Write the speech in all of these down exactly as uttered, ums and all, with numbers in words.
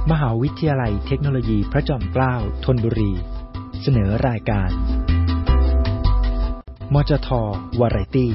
มหาวิทยาลัยเทคโนโลยีพระจอมเกล้าธนบุรีเสนอรายการมจท.วาไรตี้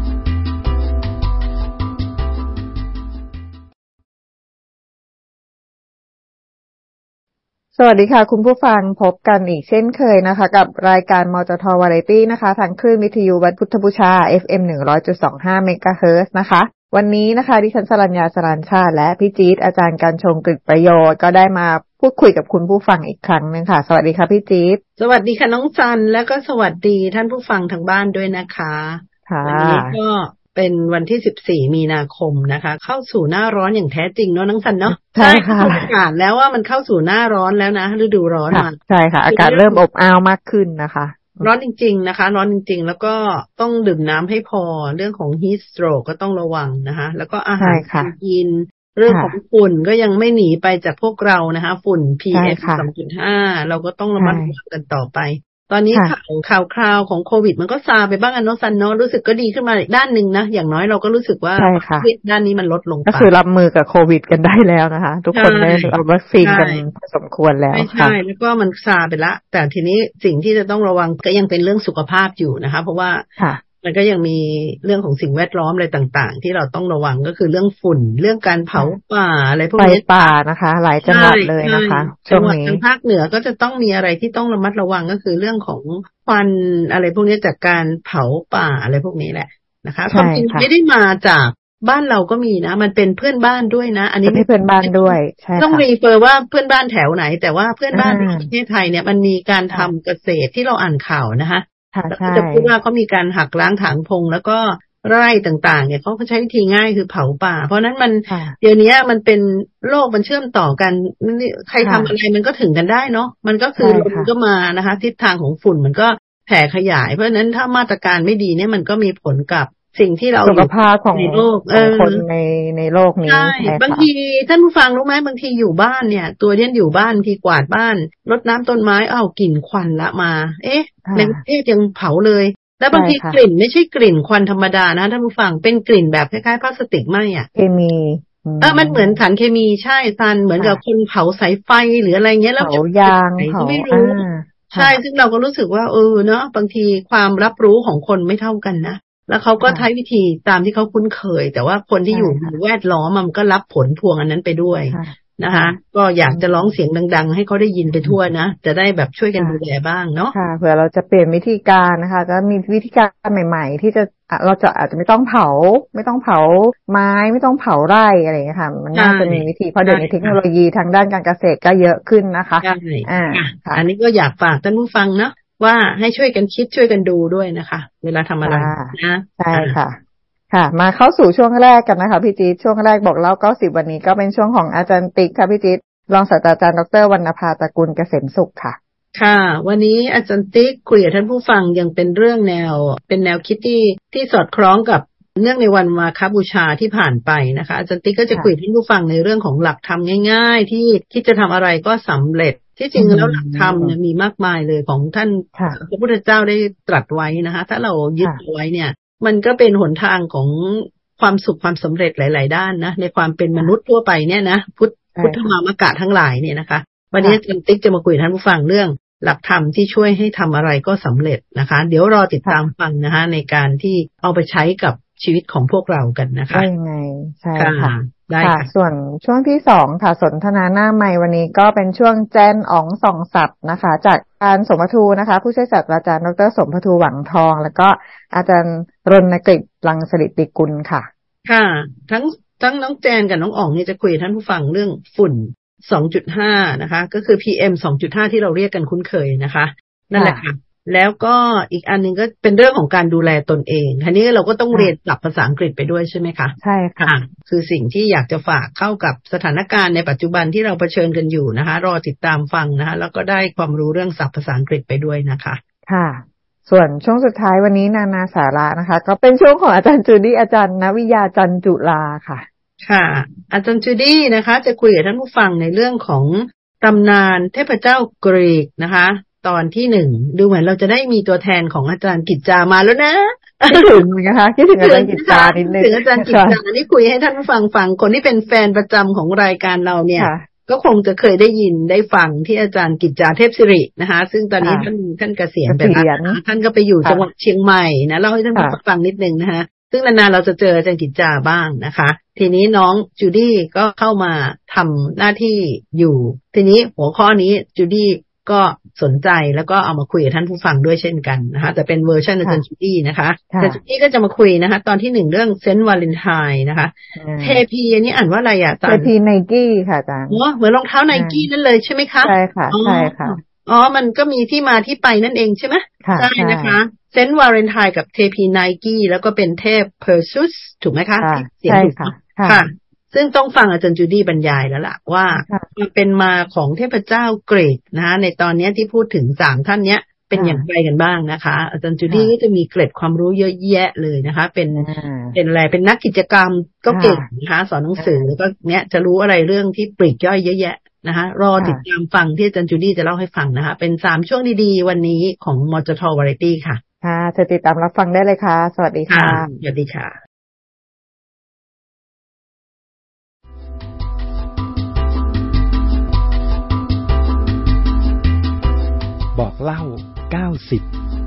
สวัสดีค่ะคุณผู้ฟังพบกันอีกเช่นเคยนะคะกับรายการมจท.วาไรตี้นะคะทางคลื่นวิทยุวัดพุทธบูชา เอฟ เอ็ม หนึ่งร้อยจุดสองห้า เมกะเฮิรตซ์นะคะวันนี้นะคะดิฉันสรัญญา สรานชาติและพี่จี๊ดอาจารย์การชงกฤษประโยชน์ก็ได้มาพูดคุยกับคุณผู้ฟังอีกครั้งนึงค่ะสวัสดีค่ะพี่จี๊ดสวัสดีค่ะน้องจันแล้วก็สวัสดีท่านผู้ฟังทางบ้านด้วยนะคะวันนี้ก็เป็นวันที่สิบสี่มีนาคมนะคะเข้าสู่หน้าร้อนอย่างแท้จริงเนาะน้องจันเนาะใช่ค่ะประกาศแล้วว่ามันเข้าสู่หน้าร้อนแล้วนะฤดูร้อนมาใช่ค่ะอากาศเริ่มอบอ้าวมากขึ้นนะคะร้อนจริงๆนะคะร้อนจริงๆแล้วก็ต้องดื่มน้ำให้พอเรื่องของ heat stroke ก็ต้องระวังนะคะแล้วก็อาหารการกินเรื่องของฝุ่นก็ยังไม่หนีไปจากพวกเรานะคะฝุ่น พี เอ็ม สองจุดห้า เราก็ต้องระมัดระวังกันต่อไปตอนนี้ข่าวข่าวคราวของโควิดมันก็ซาไปบ้างอันโนซันเนาะรู้สึกก็ดีขึ้นมาอีกด้านนึงนะอย่างน้อยเราก็รู้สึกว่าด้านนี้มันลดลงไปก็คือรับมือกับโควิดกันได้แล้วนะคะทุกคนได้เอาวัคซีนกันพอสมควรแล้วใช่แล้วก็มันซาไปละแต่ทีนี้สิ่งที่จะต้องระวังก็ยังเป็นเรื่องสุขภาพอยู่นะคะเพราะว่ามันก็ยังมีเรื่องของสิ่งแวดล้อมอะไรต่างๆที่เราต้องระวังก็คือเรื่องฝุ่นเรื่องการเผาป่าอะไรพวกนี้ไฟป่านะคะหลายจังหวัดเลยนะคะจังหวัดทางภาคเหนือก็จะต้องมีอะไรที่ต้องระมัดระวังก็คือเรื่องของควันอะไรพวกนี้จากการเผาป่าอะไรพวกนี้แหละนะคะความจริงไม่ได้มาจากบ้านเราก็มีนะมันเป็นเพื่อนบ้านด้วยนะอันนี้ไม่เพื่อนบ้านด้วยใช่ต้องรีเฟอร์ว่าเพื่อนบ้านแถวไหนแต่ว่าเพื่อนบ้านในประเทศไทยเนี่ยมันมีการทำเกษตรที่เราอ่านข่าวนะคะแล้วจะพูดว่าเขามีการหักล้างถางพงแล้วก็ไร่ต่างๆเนี่ยเขาใช้วิธีง่ายคือเผาป่าเพราะนั้นมันเดี๋ยวนี้มันเป็นโลกมันเชื่อมต่อกันใครทำอะไรมันก็ถึงกันได้เนาะมันก็คือลมก็มานะคะทิศทางของฝุ่นมันก็แผ่ขยายเพราะฉะนั้นถ้ามาตรการไม่ดีเนี่ยมันก็มีผลกับสิ่งที่เราสุขภาพของโลกคนในในโลกนี้ใช่บางทีท่านผู้ฟังรู้ไหมบางทีอยู่บ้านเนี่ยตัวเนี้ยอยู่บ้านทีกวาดบ้านรดน้ำต้นไม้อ้าวกลิ่นควันละมาเอ๊ะในประเทศยังเผาเลยแล้วบางทีกลิ่นไม่ใช่กลิ่นควันธรรมดานะท่านผู้ฟังเป็นกลิ่นแบบคล้ายๆพลาสติกไหมอ่ะเคมีเออมันเหมือนสารเคมีใช่ซันเหมือนกับคนเผาสายไฟหรืออะไรเงี้ยแล้วเผายางเผาไม่รู้ใช่ซึ่งเราก็รู้สึกว่าเออเนาะบางทีความรับรู้ของคนไม่เท่ากันนะแล้วเขาก็ใช้วิธีตามที่เขาคุ้นเคยแต่ว่าคนที่อยู่แวดล้อมมันก็รับผลพวงอันนั้นไปด้วยนะคะก็อยากจะร้องเสียงดังๆให้เขาได้ยินไปทั่วนะจะได้แบบช่วยกันดูแลบ้างเนาะค่ะเผื่อเราจะเปลี่ยนวิธีการนะคะก็มีวิธีการใหม่ๆที่จะเราจะอาจจะไม่ต้องเผาไม่ต้องเผาไม้ไม่ต้องเผาไร่อะไรอย่างเงี้ยค่ะมันน่าจะมีวิธีเพราะเดี๋ยวนี้เทคโนโลยีทางด้านการเกษตรก็เยอะขึ้นนะคะอ่าอันนี้ก็อยากฝากท่านผู้ฟังเนาะว่าให้ช่วยกันคิดช่วยกันดูด้วยนะคะเวลาทำอะไรนะใช่ค่ะค่ะมาเข้าสู่ช่วงแรกกันนะคะพี่จี๊ดช่วงแรกบอกเล่าเก้าสิบวันนี้ก็เป็นช่วงของอาจารย์ติ๊กค่ะพี่จี๊ดรองศาสตราจารย์ดร.วรรณภาตระกูลเกษมสุขค่ะค่ะวันนี้อาจารย์ติ๊กคุยกับท่านผู้ฟังยังเป็นเรื่องแนวเป็นแนวคิดที่ที่สอดคล้องกับเนื่องในวันมาฆบูชาที่ผ่านไปนะคะอาจารย์ติ๊กก็จะคุยกับท่านผู้ฟังในเรื่องของหลักธรรมง่ายๆที่คิดจะทำอะไรก็สำเร็จที่จริงแล้วหลักธรรมเนี่ยมีมากมายเลยของท่านพระพุทธเจ้าได้ตรัสไว้นะคะถ้าเรายึดเอาไว้เนี่ยมันก็เป็นหนทางของความสุขความสำเร็จหลายๆด้านนะในความเป็นมนุษย์ทั่วไปเนี่ยนะพุทธพุทธมามกะทั้งหลายเนี่ยนะคะวันนี้อาจารย์ติ๊กจะมาคุยกับท่านผู้ฟังเรื่องหลักธรรมที่ช่วยให้ทำอะไรก็สำเร็จนะคะเดี๋ยวรอติดตามฟังนะคะในการที่เอาไปใช้กับชีวิตของพวกเรากันนะคะได้ไงใช่ค่ะได้ค่ะส่วนช่วงที่สองค่ะสนทนาหน้าไมค์วันนี้ก็เป็นช่วงแจนอ๋องส่องศัพท์นะคะจากอาจารย์สมภทูนะคะผู้ช่วยศาสตราจารย์ดร.สมภทูหวังทองแล้วก็อาจารย์รณกฤษรังสฤติกุลค่ะค่ะทั้งทั้งน้องแจนกับน้องอ๋องนี่จะคุยท่านผู้ฟังเรื่องฝุ่น สองจุดห้า นะคะก็คือ พี เอ็ม สองจุดห้า ที่เราเรียกกันคุ้นเคยนะคะนั่นแหละค่ะแล้วก็อีกอันนึงก็เป็นเรื่องของการดูแลตนเองทีนี้เราก็ต้องเรียนศัพท์ภาษาอังกฤษไปด้วยใช่ไหมคะใช่ค่ะคือสิ่งที่อยากจะฝากเข้ากับสถานการณ์ในปัจจุบันที่เราเผชิญกันอยู่นะคะรอติดตามฟังนะคะแล้วก็ได้ความรู้เรื่องศัพท์ภาษาอังกฤษไปด้วยนะคะค่ะส่วนช่วงสุดท้ายวันนี้นานาสาระนะคะก็เป็นช่วงของอาจารย์จูดี้อาจารย์ณวิยาจันจุฬาค่ะค่ะอาจารย์จูดี้นะคะจะคุยกับท่านผู้ฟังในเรื่องของตำนานเทพเจ้ากรีกนะคะตอนที่หนึ่งดูเหมือนเราจะได้มีตัวแทนของอาจารย์กิจจามาแล้วนะคิดถึงนะคะคิดถึงอาจารย์กิจจานิดนึงถึงอาจารย์กิจจานี่คุยให้ท่านผู้ฟังฟังคนที่เป็นแฟนประจำของรายการเราเนี่ยก็คงจะเคยได้ยินได้ฟังที่อาจารย์กิจจาเทพศิรินะคะซึ่งตอนนี้ท่านท่านเกษียณไปแล้วท่านก็ไปอยู่จังหวัดเชียงใหม่นะเล่าให้ท่านผู้ฟังนิดนึงนะคะซึ่งนานๆเราจะเจออาจารย์กิจจาบ้างนะคะทีนี้น้องจูดี้ก็เข้ามาทำหน้าที่อยู่ทีนี้หัวข้อนี้จูดี้ก็สนใจแล้วก็เอามาคุยกับท่านผู้ฟังด้วยเช่นกันนะคะแต่เป็นเวอร์ชันอาจารย์จูดี้นะคะแต่จูดี้ก็จะมาคุยนะคะตอนที่หนึ่งเรื่องเซนต์วาเลนไทน์นะคะเทพีอันนี้อ่านว่าอะไรอ่ะอาจารย์เทพีไนกี้ค่ะอาจารย์อ๋อเหมือนรองเท้าไนกี้นั่นเลยใช่ไหมคะใช่ค่ะใช่ค่ะอ๋อมันก็มีที่มาที่ไปนั่นเองใช่ไหมใช่นะคะเซนต์วาเลนไทน์กับเทพีไนกี้แล้วก็เป็นเทพเพอร์ซุสถูกไหมคะใช่ค่ะค่ะซึ่งต้องฟังอาจารย์จูดี้บรรยายแล้วล่ะว่ามันเป็นมาของเทพเจ้ากรีกนะคะในตอนนี้ที่พูดถึงสามท่านเนี้ยเป็นอย่างไรกันบ้างนะคะอาจารย์จูดี้ก็จะมีเกร็ดความรู้เยอะแยะเลยนะคะเป็นเป็นอะไรเป็นนักกิจกรรมก็เก่งนะคะสอนหนังสือแล้วก็เนี้ยจะรู้อะไรเรื่องที่ปลีกย่อยเยอะแยะนะคะรอติดตามฟังที่อาจารย์จูดี้จะเล่าให้ฟังนะคะเป็นสามช่วงดีๆวันนี้ของมจท Variety ค่ะค่ะจะติดตามรับฟังได้เลยค่ะสวัสดีค่ะสวัสดีค่ะบอกเล่าเก้าสิบ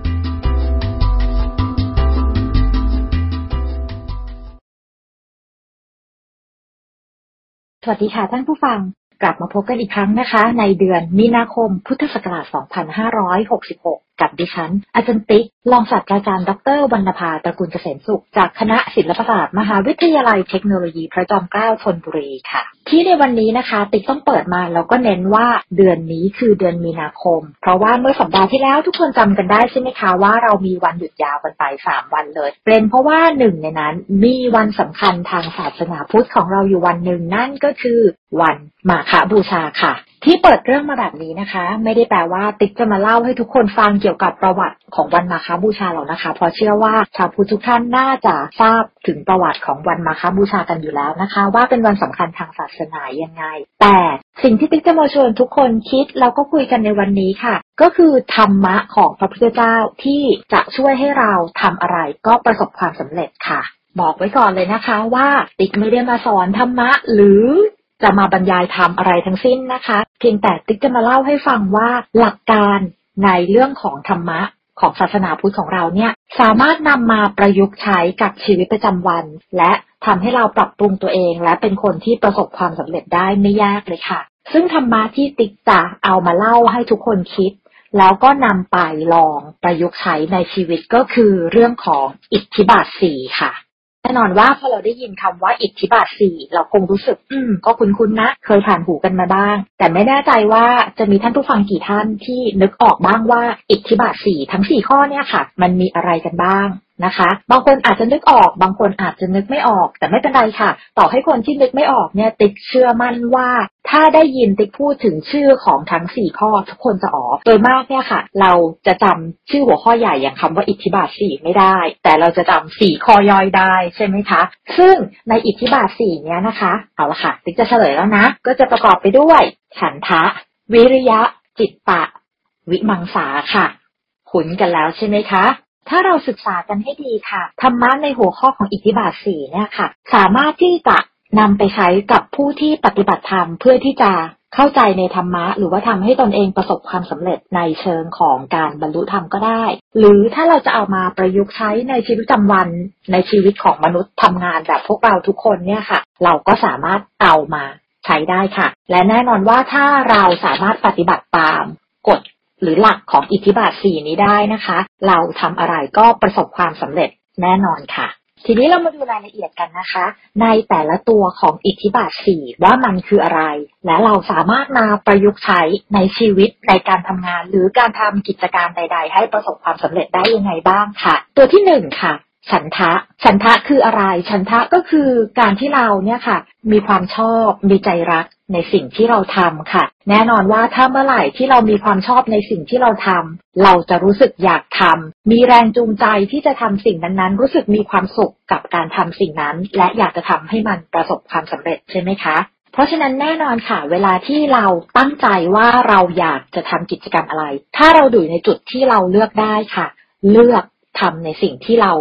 สวัสดีค่ะท่านผู้ฟังกลับมาพบกันอีกครั้งนะคะในเดือนมีนาคมพุทธศักราชสองพันห้าร้อยหกสิบหกกับดิฉันอาจารย์ติ๊กรองศาสตราจารย์ดร.วรรณภาตระกูลเกษมสุขจากคณะศิลปศาสตร์มหาวิทยาลัยเทคโนโลยีพระจอมเกล้าธนบุรีค่ะที่ในวันนี้นะคะติ๊กต้องเปิดมาแล้วก็เน้นว่าเดือนนี้คือเดือนมีนาคมเพราะว่าเมื่อสัปดาห์ที่แล้วทุกคนจำกันได้ใช่ไหมคะว่าเรามีวันหยุดยาวกันไปสามวันเลยเป็นเพราะว่าหนึ่งในนั้นมีวันสำคัญทางศาสนาพุทธของเราอยู่วันหนึ่งนั่นก็คือวันมาฆบูชาค่ะที่เปิดเรื่องมาแบบนี้นะคะไม่ได้แปลว่าติ๊กจะมาเล่าให้ทุกคนฟังเกี่ยวกับประวัติของวันมาฆบูชาหรอกนะคะเพราะเชื่อว่าชาวพุทธทุกท่านน่าจะทราบถึงประวัติของวันมาฆบูชากันอยู่แล้วนะคะว่าเป็นวันสำคัญทางศาสนายังไงแต่สิ่งที่ติ๊กจะมาชวนทุกคนคิดแล้วก็คุยกันในวันนี้ค่ะก็คือธรรมะของพระพุทธเจ้าที่จะช่วยให้เราทำอะไรก็ประสบความสำเร็จค่ะบอกไว้ก่อนเลยนะคะว่าติ๊กไม่ได้มาสอนธรรมะหรือจะมาบรรยายธรรมอะไรทั้งสิ้นนะคะเพียงแต่ติ๊กจะมาเล่าให้ฟังว่าหลักการในเรื่องของธรรมะของศาสนาพุทธของเราเนี่ยสามารถนำมาประยุกต์ใช้กับชีวิตประจำวันและทำให้เราปรับปรุงตัวเองและเป็นคนที่ประสบความสำเร็จได้ไม่ยากเลยค่ะซึ่งธรรมะที่ติ๊กจะเอามาเล่าให้ทุกคนคิดแล้วก็นำไปลองประยุกต์ใช้ในชีวิตก็คือเรื่องของอิทธิบาทสี่ค่ะแน่นอนว่าพอเราได้ยินคำว่าอิทธิบาทสี่เราคงรู้สึกอืมก็คุ้นๆนะเคยผ่านหูกันมาบ้างแต่ไม่แน่ใจว่าจะมีท่านผู้ฟังกี่ท่านที่นึกออกบ้างว่าอิทธิบาทสี่ทั้งสี่ข้อเนี่ยค่ะมันมีอะไรกันบ้างนะคะบางคนอาจจะนึกออกบางคนอาจจะนึกไม่ออกแต่ไม่เป็นไรค่ะต่อให้คนที่นึกไม่ออกเนี่ยติ๊กเชื่อมั่นว่าถ้าได้ยินติ๊กพูดถึงชื่อของทั้งสี่ข้อทุกคนจะอ๋อโดยมากเนี่ยค่ะเราจะจำชื่อหัวข้อใหญ่อย่างคำว่าอิทธิบาทสี่ไม่ได้แต่เราจะจำสี่ข้อย่อยได้ใช่ไหมคะซึ่งในอิทธิบาทสี่เนี้ยนะคะเอาละค่ะติ๊กจะเฉลยแล้วนะก็จะประกอบไปด้วยฉันทะวิริยะจิตตะวิมังสาค่ะคุ้นกันแล้วใช่ไหมคะถ้าเราศึกษากันให้ดีค่ะธรรมะในหัวข้อของอิทธิบาทสี่เนี่ยค่ะสามารถที่จะนำไปใช้กับผู้ที่ปฏิบัติธรรมเพื่อที่จะเข้าใจในธรรมะหรือว่าทำให้ตนเองประสบความสำเร็จในเชิงของการบรรลุธรรมก็ได้หรือถ้าเราจะเอามาประยุกต์ใช้ในชีวิตประจำวันในชีวิตของมนุษย์ทำงานแบบพวกเราทุกคนเนี่ยค่ะเราก็สามารถเอามาใช้ได้ค่ะและแน่นอนว่าถ้าเราสามารถปฏิบัติตามกฎหรือหลักของอิทธิบาทสี่นี้ได้นะคะเราทำอะไรก็ประสบความสำเร็จแน่นอนค่ะทีนี้เรามาดูรายละเอียดกันนะคะในแต่ละตัวของอิทธิบาทสี่ว่ามันคืออะไรและเราสามารถมาประยุกต์ใช้ในชีวิตในการทำงานหรือการทำกิจการใดๆให้ประสบความสำเร็จได้ยังไงบ้างค่ะตัวที่หนึ่งค่ะฉันทะฉันทะคืออะไรฉันทะก็คือการที่เราเนี่ยค่ะมีความชอบมีใจรักในสิ่งที่เราทำค่ะแน่นอนว่าถ้าเมื่อไหร่ที่เรามีความชอบในสิ่งที่เราทำเราจะรู้สึกอยากทำมีแรงจูงใจที่จะทำสิ่งนั้นๆรู้สึกมีความสุขกับการทำสิ่งนั้นและอยากจะทำให้มันประสบความสำเร็จใช่ไหมคะเพราะฉะนั้นแน่นอนค่ะเวลาที่เราตั้งใจว่าเราอยากจะทำกิจกรรมอะไรถ้าเราอยู่ในจุดที่เราเลือกได้ค่ะเลือกทำในสิ่งที่เรา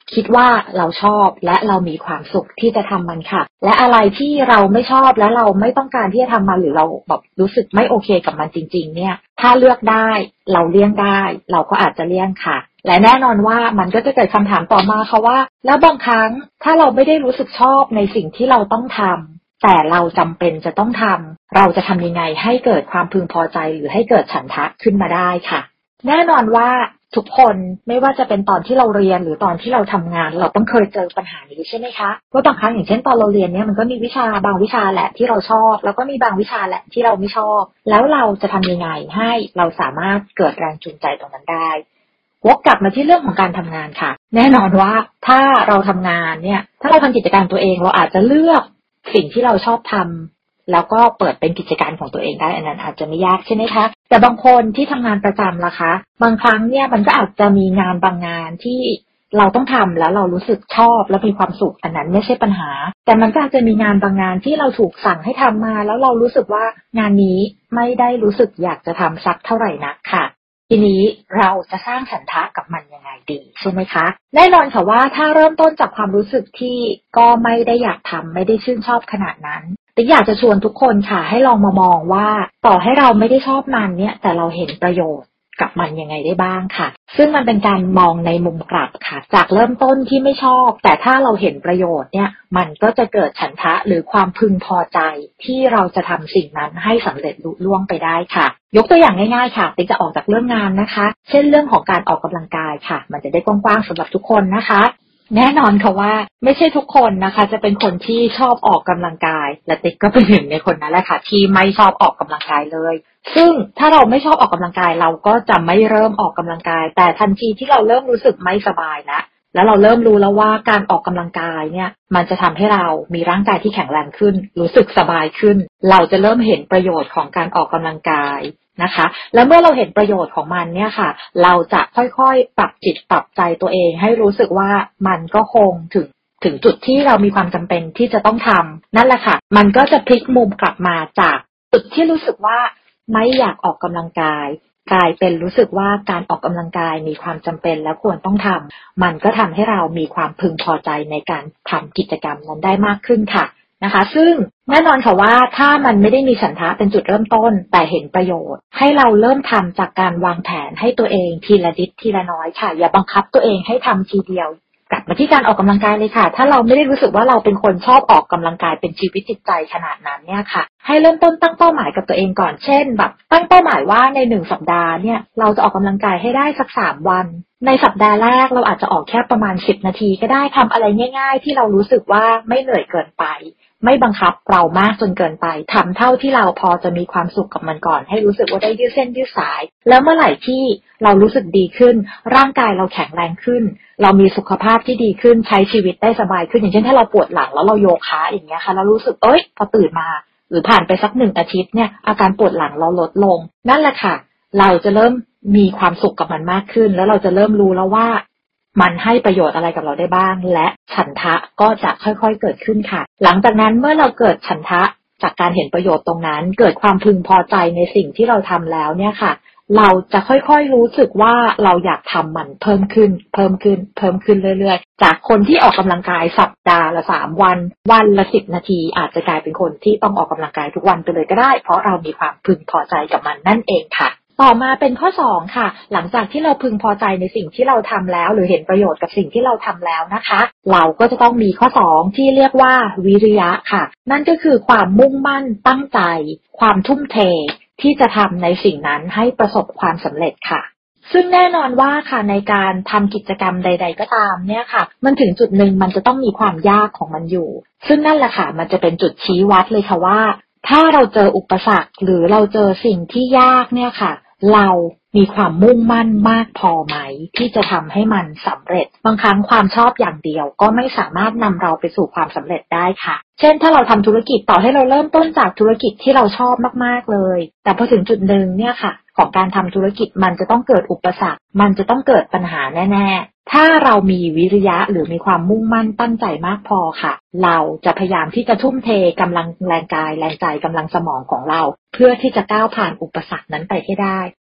คิดว่าเราชอบและเรามีความสุขที่จะทำมันค่ะและอะไรที่เราไม่ชอบและเราไม่ต้องการที่จะทำมันหรือเราแบบรู้สึกไม่โอเคกับมันจริงๆเนี่ยถ้าเลือกได้เราเลี่ยงได้เราก็อาจจะเลี่ยงค่ะและแน่นอนว่ามันก็จะเกิดคำถามต่อมาค่ะว่าแล้วบางครั้งถ้าเราไม่ได้รู้สึกชอบในสิ่งที่เราต้องทำแต่เราจำเป็นจะต้องทำเราจะทำยังไงให้เกิดความพึงพอใจหรือให้เกิดฉันทะขึ้นมาได้ค่ะแน่นอนว่าทุกคนไม่ว่าจะเป็นตอนที่เราเรียนหรือตอนที่เราทำงานเราต้องเคยเจอปัญหานี้ใช่ไหมคะว่าบางครั้งอย่างเช่นตอนเราเรียนเนี่ยมันก็มีวิชาบางวิชาแหละที่เราชอบแล้วก็มีบางวิชาแหละที่เราไม่ชอบแล้วเราจะทำยังไงให้เราสามารถเกิดแรงจูงใจตรงนั้นได้วกกลับมาที่เรื่องของการทำงานค่ะแน่นอนว่าถ้าเราทำงานเนี่ยถ้าเราทำกิจการตัวเองเราอาจจะเลือกสิ่งที่เราชอบทำแล้วก็เปิดเป็นกิจการของตัวเองได้อันนั้นอาจจะไม่ยากใช่ไหมคะแต่บางคนที่ทำงานประจำล่ะคะบางครั้งเนี่ยมันก็อาจจะมีงานบางงานที่เราต้องทำแล้วเรารู้สึกชอบและมีความสุขอันนั้นไม่ใช่ปัญหาแต่มันก็อาจจะมีงานบางงานที่เราถูกสั่งให้ทำมาแล้วเรารู้สึกว่างานนี้ไม่ได้รู้สึกอยากจะทำสักเท่าไหร่นักค่ะทีนี้เราจะสร้างฉันทะกับมันยังไงดีใช่ไหมคะแน่นอนค่ะว่าถ้าเริ่มต้นจากความรู้สึกที่ก็ไม่ได้อยากทำไม่ได้ชื่นชอบขนาดนั้นแต่อยากจะชวนทุกคนค่ะให้ลองมามองว่าต่อให้เราไม่ได้ชอบมันเนี่ยแต่เราเห็นประโยชน์กับมันยังไงได้บ้างค่ะซึ่งมันเป็นการมองในมุมกลับค่ะจากเริ่มต้นที่ไม่ชอบแต่ถ้าเราเห็นประโยชน์เนี่ยมันก็จะเกิดฉันทะหรือความพึงพอใจที่เราจะทำสิ่งนั้นให้สำเร็จลุล่วงไปได้ค่ะยกตัวอย่างง่ายๆค่ะติ๊กจะออกจากเรื่องงานนะคะเช่นเรื่องของการออกกำลังกายค่ะมันจะได้กว้างๆสำหรับทุกคนนะคะแน่นอนค่ะว่าไม่ใช่ทุกคนนะคะจะเป็นคนที่ชอบออกกำลังกายและติ๊กก็เป็นหนึ่งในคนนั้นแหละค่ะที่ไม่ชอบออกกำลังกายเลยซึ่งถ้าเราไม่ชอบออกกำลังกายเราก็จะไม่เริ่มออกกำลังกายแต่ทันทีที่เราเริ่มรู้สึกไม่สบายแล้วแล้วเราเริ่มรู้แล้วว่าการออกกำลังกายเนี่ยมันจะทำให้เรามีร่างกายที่แข็งแรงขึ้นรู้สึกสบายขึ้นเราจะเริ่มเห็นประโยชน์ของการออกกำลังกายนะคะแล้วเมื่อเราเห็นประโยชน์ของมันเนี่ยค่ะเราจะค่อยๆปรับจิตปรับใจตัวเองให้รู้สึกว่ามันก็คงถึงถึงจุดที่เรามีความจำเป็นที่จะต้องทำนั่นแหละค่ะมันก็จะพลิกมุมกลับมาจากจุดที่รู้สึกว่าไม่อยากออกกำลังกายกลายเป็นรู้สึกว่าการออกกำลังกายมีความจำเป็นและควรต้องทำมันก็ทำให้เรามีความพึงพอใจในการทำกิจกรรมนั้นได้มากขึ้นค่ะนะคะซึ่งแน่นอนค่ะว่าถ้ามันไม่ได้มีฉันทะเป็นจุดเริ่มต้นแต่เห็นประโยชน์ให้เราเริ่มทำจากการวางแผนให้ตัวเองทีละนิดทีละน้อยค่ะอย่าบังคับตัวเองให้ทำทีเดียวกลับมาที่การออกกำลังกายเลยค่ะถ้าเราไม่ได้รู้สึกว่าเราเป็นคนชอบออกกำลังกายเป็นชีวิตจิตใจขนาดนั้นเนี่ยค่ะให้เริ่มต้นตั้งเป้าหมายกับตัวเองก่อนเช่นแบบตั้งเป้าหมายว่าในหนึ่งสัปดาห์เนี่ยเราจะออกกำลังกายให้ได้สักสามวันในสัปดาห์แรกเราอาจจะออกแค่ประมาณสิบนาทีก็ได้ทำอะไรง่ายๆที่เรารู้สึกว่าไม่เหนื่อยเกินไปไม่บังคับเรามากจนเกินไปทำเท่าที่เราพอจะมีความสุขกับมันก่อนให้รู้สึกว่าได้ยืดเส้นยืดสายแล้วเมื่อไหร่ที่เรารู้สึกดีขึ้นร่างกายเราแข็งแรงขึ้นเรามีสุขภาพที่ดีขึ้นใช้ชีวิตได้สบายขึ้นอย่างเช่นถ้าเราปวดหลังแล้วเราโยคะอย่างเงี้ยค่ะแล้วรู้สึกเอ้ยพอตื่นมาหรือผ่านไปสักหนึ่งอาทิตย์เนี่ยอาการปวดหลังเราลดลงนั่นแหละค่ะเราจะเริ่มมีความสุขกับมันมากขึ้นแล้วเราจะเริ่มรู้แล้วว่ามันให้ประโยชน์อะไรกับเราได้บ้างและฉันทะก็จะค่อยๆเกิดขึ้นค่ะหลังจากนั้นเมื่อเราเกิดฉันทะจากการเห็นประโยชน์ตรงนั้นเกิดความพึงพอใจในสิ่งที่เราทำแล้วเนี่ยค่ะเราจะค่อยๆรู้สึกว่าเราอยากทำมันเพิ่มขึ้นเพิ่มขึ้นเพิ่มขึ้นเรื่อยๆจากคนที่ออกกำลังกายสัปดาห์ละสามวันวันละสิบนาทีอาจจะกลายเป็นคนที่ต้องออกกำลังกายทุกวันไปเลยก็ได้เพราะเรามีความพึงพอใจกับมันนั่นเองค่ะต่อมาเป็นข้อสองค่ะหลังจากที่เราพึงพอใจในสิ่งที่เราทำแล้วหรือเห็นประโยชน์กับสิ่งที่เราทำแล้วนะคะเราก็จะต้องมีข้อสองที่เรียกว่าวิริยะค่ะนั่นก็คือความมุ่งมั่นตั้งใจความทุ่มเทที่จะทำในสิ่งนั้นให้ประสบความสำเร็จค่ะซึ่งแน่นอนว่าค่ะในการทำกิจกรรมใดๆก็ตามเนี่ยค่ะมันถึงจุดหนึ่งมันจะต้องมีความยากของมันอยู่ซึ่งนั่นแหละค่ะมันจะเป็นจุดชี้วัดเลยค่ะว่าถ้าเราเจออุปสรรคหรือเราเจอสิ่งที่ยากเนี่ยค่ะเรามีความมุ่งมั่นมากพอไหมที่จะทำให้มันสำเร็จบางครั้งความชอบอย่างเดียวก็ไม่สามารถนำเราไปสู่ความสำเร็จได้ค่ะเช่นถ้าเราทำธุรกิจต่อให้เราเริ่มต้นจากธุรกิจที่เราชอบมากๆเลยแต่พอถึงจุดหนึ่งเนี่ยค่ะของการทำธุรกิจมันจะต้องเกิดอุปสรรคมันจะต้องเกิดปัญหาแน่ๆถ้าเรามีวิริยะหรือมีความมุ่งมั่นตั้งใจมากพอค่ะเราจะพยายามที่จะทุ่มเทกำลังแรงกายแรงใจกำลังสมองของเราเพื่อที่จะก้าวผ่านอุปสรรคนั้นไปให้ได้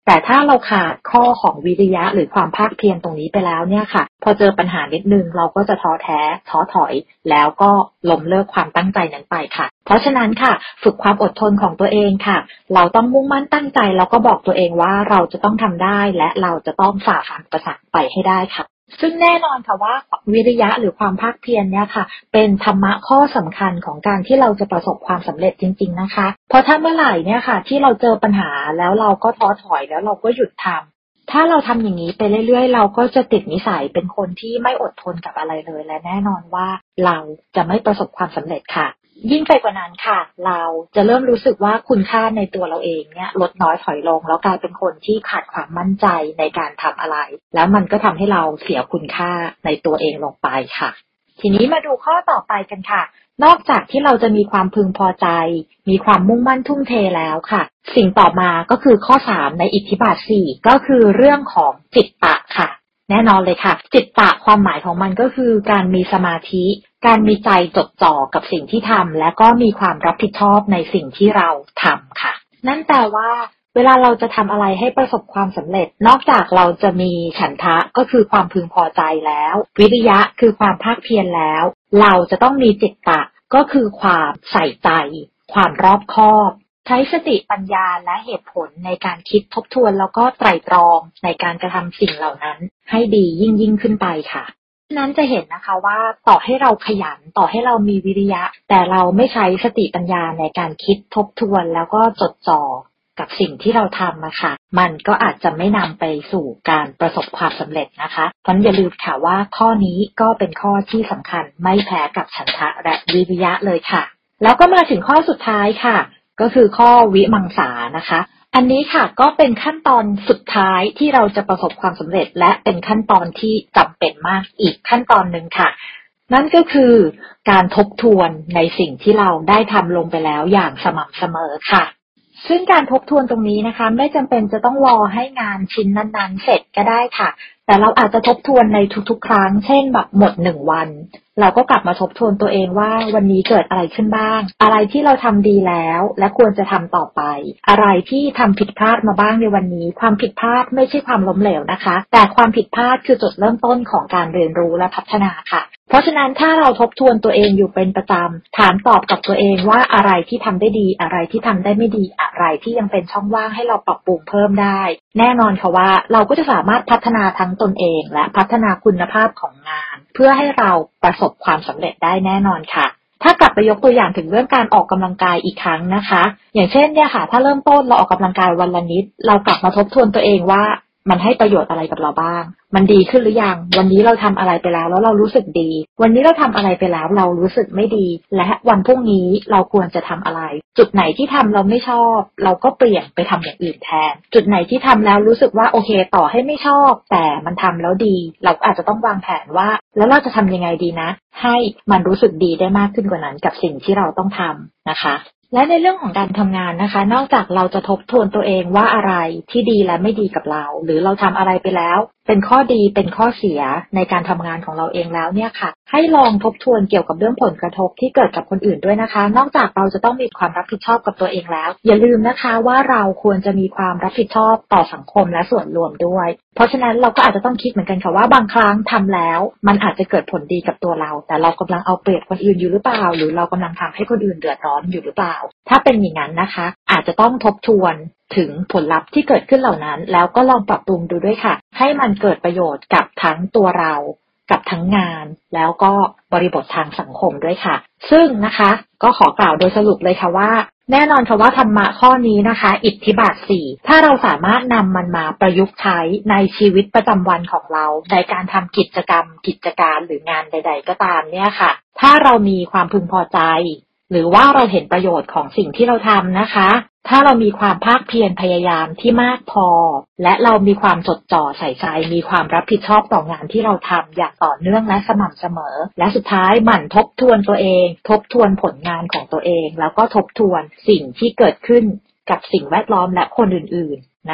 แต่ถ้าเราขาดข้อของวิริยะหรือความภาคเพียรตรงนี้ไปแล้วเนี่ยค่ะพอเจอปัญหานิดนึงเราก็จะท้อแท้ท้อถอยแล้วก็ล้มเลิกความตั้งใจนั้นไปค่ะเพราะฉะนั้นค่ะฝึกความอดทนของตัวเองค่ะเราต้องมุ่งมั่นตั้งใจแล้วก็บอกตัวเองว่าเราจะต้องทำได้และเราจะต้องฝ่าฟันอุปสรรคไปให้ได้ค่ะซึ่งแน่นอนค่ะว่าวิริยะหรือความภาคเพียรเนี่ยค่ะเป็นธรรมะข้อสำคัญของการที่เราจะประสบความสำเร็จจริงๆนะคะเพราะถ้าเมื่อไหร่เนี่ยค่ะที่เราเจอปัญหาแล้วเราก็ท้อถอยแล้วเราก็หยุดทำถ้าเราทำอย่างนี้ไปเรื่อยๆเราก็จะติดนิสัยเป็นคนที่ไม่อดทนกับอะไรเลยและแน่นอนว่าเราจะไม่ประสบความสำเร็จค่ะยิ่งไปกว่านั้นค่ะเราจะเริ่มรู้สึกว่าคุณค่าในตัวเราเองเนี่ยลดน้อยถอยลงแล้วกลายเป็นคนที่ขาดความมั่นใจในการทำอะไรแล้วมันก็ทำให้เราเสียคุณค่าในตัวเองลงไปค่ะทีนี้มาดูข้อต่อไปกันค่ะนอกจากที่เราจะมีความพึงพอใจมีความมุ่งมั่นทุ่มเทแล้วค่ะสิ่งต่อมาก็คือข้อสามในอิทธิบาทสี่ก็คือเรื่องของจิตตะค่ะแน่นอนเลยค่ะจิตตะความหมายของมันก็คือการมีสมาธิการมีใจจดจ่อกับสิ่งที่ทำและก็มีความรับผิดชอบในสิ่งที่เราทำค่ะนั่นแปลว่าเวลาเราจะทำอะไรให้ประสบความสำเร็จนอกจากเราจะมีฉันทะก็คือความพึงพอใจแล้ววิริยะคือความภาคเพียรแล้วเราจะต้องมีจิตตะก็คือความใส่ใจความรอบคอบใช้สติปัญญาและเหตุผลในการคิดทบทวนแล้วก็ไตร่ตรองในการกระทำสิ่งเหล่านั้นให้ดียิ่งยิ่งขึ้นไปค่ะนั้นจะเห็นนะคะว่าต่อให้เราขยันต่อให้เรามีวิริยะแต่เราไม่ใช้สติปัญญาในการคิดทบทวนแล้วก็จดจ่อกับสิ่งที่เราทำนะคะมันก็อาจจะไม่นำไปสู่การประสบความสำเร็จนะคะเพราะอย่าลืมค่ะว่าข้อนี้ก็เป็นข้อที่สำคัญไม่แพ้กับฉันทะและวิริยะเลยค่ะแล้วก็มาถึงข้อสุดท้ายค่ะก็คือข้อวิมังสานะคะอันนี้ค่ะก็เป็นขั้นตอนสุดท้ายที่เราจะประสบความสำเร็จและเป็นขั้นตอนที่จำเป็นมากอีกขั้นตอนหนึ่งค่ะนั่นก็คือการทบทวนในสิ่งที่เราได้ทำลงไปแล้วอย่างสม่ำเสมอค่ะซึ่งการทบทวนตรงนี้นะคะไม่จำเป็นจะต้องรอให้งานชิ้นนั้นๆเสร็จก็ได้ค่ะแต่เราอาจจะทบทวนในทุกๆครั้งเช่นแบบหมดหนึ่งวันเราก็กลับมาทบทวนตัวเองว่าวันนี้เกิดอะไรขึ้นบ้างอะไรที่เราทำดีแล้วและควรจะทำต่อไปอะไรที่ทำผิดพลาดมาบ้างในวันนี้ความผิดพลาดไม่ใช่ความล้มเหลวนะคะแต่ความผิดพลาดคือจุดเริ่มต้นของการเรียนรู้และพัฒนาค่ะเพราะฉะนั้นถ้าเราทบทวนตัวเองอยู่เป็นประจำถามตอบกับตัวเองว่าอะไรที่ทำได้ดีอะไรที่ทำได้ไม่ดีอะไรที่ยังเป็นช่องว่างให้เราปรับปรุงเพิ่มได้แน่นอนค่ะว่าเราก็จะสามารถพัฒนาทั้งตนเองและพัฒนาคุณภาพของงานเพื่อให้เราประสบความสำเร็จได้แน่นอนค่ะถ้ากลับไปยกตัวอย่างถึงเรื่องการออกกำลังกายอีกครั้งนะคะอย่างเช่นเนี่ยค่ะถ้าเริ่มต้นเราออกกำลังกายวันละนิดเรากลับมาทบทวนตัวเองว่ามันให้ประโยชน์อะไรกับเราบ้างมันดีขึ้นหรือยังวันนี้เราทำอะไรไปแล้วแล้วเรารู้สึกดีวันนี้เราทำอะไรไปแล้วเรารู้สึกไม่ดีและวันพรุ่งนี้เราควรจะทำอะไรจุดไหนที่ทำเราไม่ชอบเราก็เปลี่ยนไปทำอย่างอื่นแทนจุดไหนที่ทำแล้วรู้สึกว่าโอเคต่อให้ไม่ชอบแต่มันทำแล้วดีเราอาจจะต้องวางแผนว่าแล้วเราจะทำยังไงดีนะให้มันรู้สึกดีได้มากขึ้นกว่านั้นกับสิ่งที่เราต้องทำนะคะและในเรื่องของการทำงานนะคะนอกจากเราจะทบทวนตัวเองว่าอะไรที่ดีและไม่ดีกับเราหรือเราทำอะไรไปแล้วเป็นข้อดีเป็นข้อเสียในการทำงานของเราเองแล้วเนี่ยค่ะให้ลองทบทวนเกี่ยวกับเรื่องผลกระทบที่เกิดกับคนอื่นด้วยนะคะนอกจากเราจะต้องมีความรับผิดชอบกับตัวเองแล้วอย่าลืมนะคะว่าเราควรจะมีความรับผิดชอบต่อสังคมและส่วนรวมด้วยเพราะฉะนั้นเราก็อาจจะต้องคิดเหมือนกันค่ะว่าบางครั้งทำแล้วมันอาจจะเกิดผลดีกับตัวเราแต่เรากำลังเอาเปรียบคนอื่นอยู่หรือเปล่าหรือเรากำลังทำให้คนอื่นเดือดร้อนอยู่หรือเปล่าถ้าเป็นอย่างนั้นนะคะอาจจะต้องทบทวนถึงผลลัพธ์ที่เกิดขึ้นเหล่านั้นแล้วก็ลองปรับปรุงดูด้วยค่ะให้มันเกิดประโยชน์กับทั้งตัวเรากับทั้งงานแล้วก็บริบททางสังคมด้วยค่ะซึ่งนะคะก็ขอกล่าวโดยสรุปเลยค่ะว่าแน่นอนค่ะว่าธรรมะข้อนี้นะคะอิทธิบาทสี่ถ้าเราสามารถนำมันมาประยุกต์ใช้ในชีวิตประจำวันของเราในการทำกิจกรรมกิจการหรืองานใดๆก็ตามเนี่ยค่ะถ้าเรามีความพึงพอใจหรือว่าเราเห็นประโยชน์ของสิ่งที่เราทำนะคะถ้าเรามีความภาคเพียรพยายามที่มากพอและเรามีความจดจ่อใส่ใจมีความรับผิดชอบต่องานที่เราทำอย่างต่อเนื่องและสม่ำเสมอและสุดท้ายหมั่นทบทวนตัวเองทบทวนผลงานของตัวเองแล้วก็ทบทวนสิ่งที่เกิดขึ้นกับสิ่งแวดล้อมและคนอื่นๆนะคะ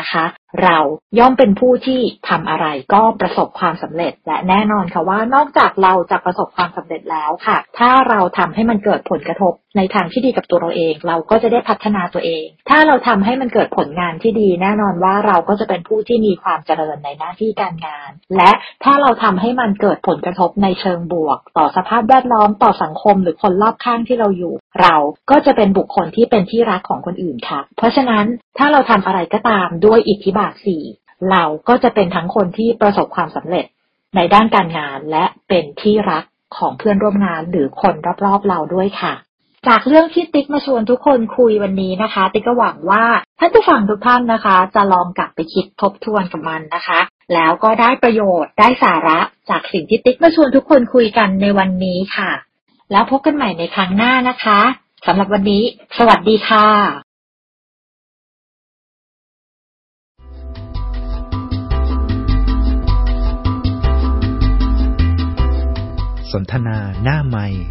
เราย่อมเป็นผู้ที่ทำอะไรก็ประสบความสำเร็จและแน่นอนค่ะว่านอกจากเราจะประสบความสำเร็จแล้วค่ะถ้าเราทำให้มันเกิดผลกระทบในทางที่ดีกับตัวเราเองเราก็จะได้พัฒนาตัวเองถ้าเราทำให้มันเกิดผลงานที่ดีแน่นอนว่าเราก็จะเป็นผู้ที่มีความเจริญในหน้าที่การงานและถ้าเราทำให้มันเกิดผลกระทบในเชิงบวกต่อสภาพแวดล้อมต่อสังคมหรือคนรอบข้างที่เราอยู่เราก็จะเป็นบุคคลที่เป็นที่รักของคนอื่นค่ะเพราะฉะนั้นถ้าเราทำอะไรก็ตามด้วยอิทธิบาทสี่เราก็จะเป็นทั้งคนที่ประสบความสำเร็จในด้านการงานและเป็นที่รักของเพื่อนร่วมงานหรือคนรอบๆเราด้วยค่ะจากเรื่องที่ติ๊กมาชวนทุกคนคุยวันนี้นะคะติ๊กก็หวังว่าท่านผู้ฟังทุกท่านนะคะจะลองกลับไปคิดทบทวนกับมันนะคะแล้วก็ได้ประโยชน์ได้สาระจากสิ่งที่ติ๊กมาชวนทุกคนคุยกันในวันนี้ค่ะแล้วพบกันใหม่ในครั้งหน้านะคะสำหรับวันนี้สวัสดีค่ะสนทนาหน้าไมค์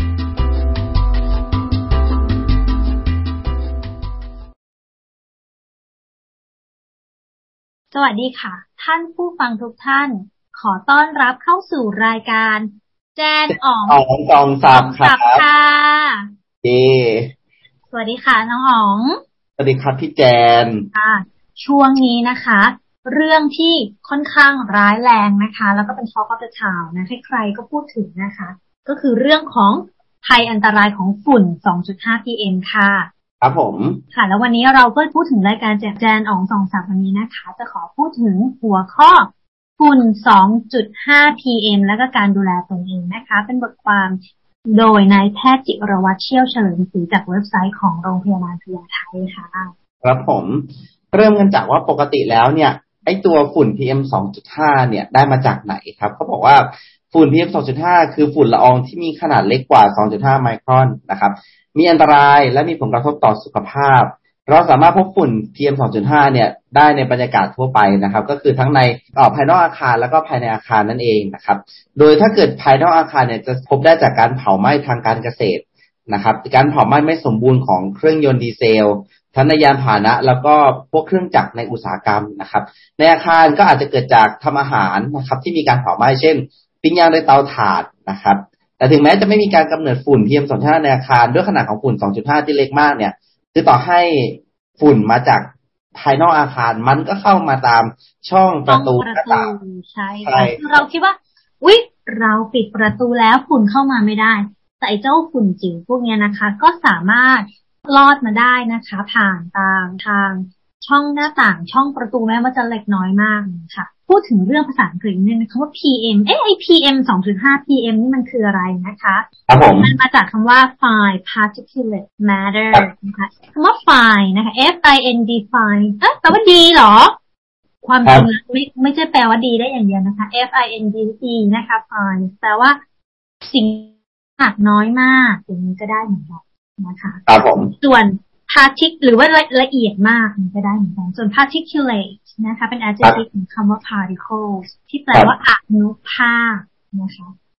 สวัสดีค่ะท่านผู้ฟังทุกท่านขอต้อนรับเข้าสู่รายการแจนอ๋องอ๋องจองศักดิ์ครับค่ะเย้สวัสดีค่ะน้องอ๋องสวัสดีครับพี่แจนค่ะช่วงนี้นะคะเรื่องที่ค่อนข้างร้ายแรงนะคะแล้วก็เป็น Talk of the Town นะใครๆก็พูดถึงนะคะก็คือเรื่องของภัยอันตรายของฝุ่น สองจุดห้า พี เอ็ม ค่ะครับผมค่ะแล้ววันนี้เราก็พูดถึงรายการแจนอ๋องส่องศักดิ์วันนี้นะคะจะขอพูดถึงหัวข้อฝุ่น สองจุดห้า พี เอ็ม และก็การดูแลตนเองนะคะเป็นบทความโดยนายแพทย์จิรวัฒน์เชี่ยวเฉลิมศรีจากเว็บไซต์ของโรงพยาบาลพญาไทค่ะครับผมเริ่มกันจากว่าปกติแล้วเนี่ยไอ้ตัวฝุ่น พี เอ็ม สองจุดห้า เนี่ยได้มาจากไหนครับเขาบอกว่าฝุ่น พี เอ็ม สองจุดห้า คือฝุ่นละอองที่มีขนาดเล็กกว่า สองจุดห้า ไมครอนนะครับมีอันตรายและมีผลกระทบต่อสุขภาพเราสามารถพบฝุ่น พี เอ็ม สองจุดห้า เนี่ยได้ในบรรยากาศทั่วไปนะครับก็คือทั้งในออกภายนอกอาคารแล้วก็ภายในอาคารนั่นเองนะครับโดยถ้าเกิดภายนอกอาคารเนี่ยจะพบได้จากการเผาไหม้ทางการเกษตรนะครับการเผาไหม้ไม่สมบูรณ์ของเครื่องยนต์ดีเซลทั้งในยานพาหนะแล้วก็พวกเครื่องจักรในอุตสาหกรรมนะครับในอาคารก็อาจจะเกิดจากทำอาหารนะครับที่มีการเผาไหม้เช่นปิ้งย่างด้วยเตาถ่านนะครับแต่ถึงแม้จะไม่มีการกำเนิดฝุ่น พี เอ็ม สองจุดห้า ในอาคารด้วยขนาดของฝุ่น สองจุดห้า ที่เล็กมากเนี่ยคือต่อให้ฝุ่นมาจากภายนอกอาคารมันก็เข้ามาตามช่องประตูต่างๆใช่คือเราคิดว่าอุ๊ยเราปิดประตูแล้วฝุ่นเข้ามาไม่ได้แต่ไอ้เจ้าฝุ่นจิ๋วพวกนี้นะคะก็สามารถลอดมาได้นะคะผ่านตามทางช่องหน้าต่างช่องประตูแม้ว่าจะเล็กน้อยมากค่ะพูดถึงเรื่องภาษาอังกฤษเนี่ยนะคะว่า พี เอ็ม เอ๊ะไอ้ พี เอ็ม สองจุดห้า พี เอ็ม นี่มันคืออะไรนะคะมันมาจากคำว่า fine particulate matter นะคะคำว่า fine นะคะ F I N D fine เอ๊ะแปลว่าดีเหรอความจริงแล้วไม่ไม่ใช่แปลว่าดีได้อย่างเดียวนะคะ F I N D E นะคะ fine แปลว่าสิ่งหนักน้อยมากอย่างนี้ก็ได้เหมือนกันนะคะครับผมส่วน partic หรือว่าละเอียดมากมันก็ได้เหมือนกันส่วน particulate นะคะเป็น adjective ของคำว่า particles ที่แปลว่าอนุภาคนะคะ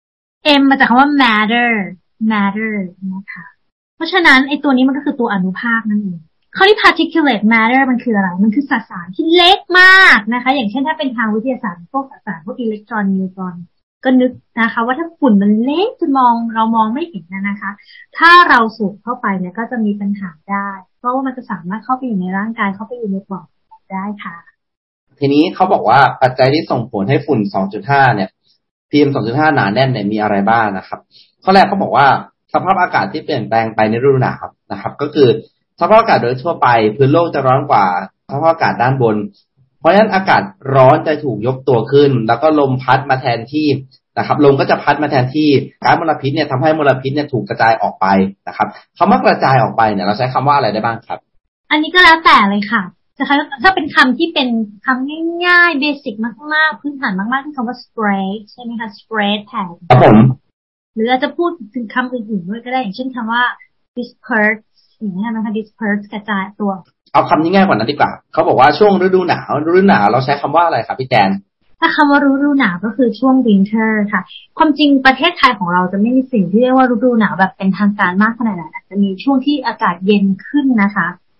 M มาจากคำว่า matter matter นะคะเพราะฉะนั้นไอ้ตัวนี้มันก็คือตัวอนุภาคนั่นเองคำที่ particulate matter มันคืออะไรมันคือสสารที่เล็กมากนะคะอย่างเช่นถ้าเป็นทางวิทยาศาสตร์พวกสสารพวกอิเล็กตรอนนิวตรอนก็นึกนะคะว่าถ้าฝุ่นมันเล็กจนมองเรามองไม่เห็นนะนะคะถ้าเราสูดเข้าไปเนี่ยก็จะมีปัญหาได้เพราะว่ามันจะสามารถเข้าไปอยู่ในร่างกายเข้าไปอยู่ในปอดได้ค่ะทีนี้เขาบอกว่าปัจจัยที่ส่งผลให้ฝุ่น สองจุดห้า เนี่ย พี เอ็ม สองจุดห้า หนาแน่นเนี่ยมีอะไรบ้างนะครับข้อแรกเขาบอกว่าสภาพอากาศที่เปลี่ยนแปลงไปในฤดูหนาวนะครับก็คือสภาพอากาศโดยทั่วไปพื้นโลกจะร้อนกว่าสภาพอากาศด้านบนเพราะฉะนั้นอากาศร้อนจะถูกยกตัวขึ้นแล้วก็ลมพัดมาแทนที่นะครับลมก็จะพัดมาแทนที่ก๊าซมลพิษเนี่ยทำให้มลพิษเนี่ยถูกกระจายออกไปนะครับคำว่ากระจายออกไปเนี่ยเราใช้คำว่าอะไรได้บ้างครับอันนี้ก็แล้วแต่เลยค่ะนะคะถ้าเป็นคำที่เป็นคำง่ายๆเบสิกมากๆพื้นฐานมากๆที่คำว่า spread ใช่ไหมคะ spread แผ่ครับผมหรืออาจจะพูดถึงคำอื่นๆด้วยก็ได้อย่างเช่นคำว่า disperse อย่างนี้นะคะ disperse กระจายตัวเอาคำนี้ง่ายกว่านั้นดีกว่าเขาบอกว่าช่วงฤดูหนาวฤดูหนาวเราใช้คำว่าอะไรครับพี่แจนถ้าคำว่าฤดูหนาวก็คือช่วง winter ค่ะความจริงประเทศไทยของเราจะไม่มีสิ่งที่เรียกว่าฤดูหนาวแบบเป็นทางการมากขนาดนั้นอาจจะมีช่วงที่อากาศเย็นขึ้นนะคะ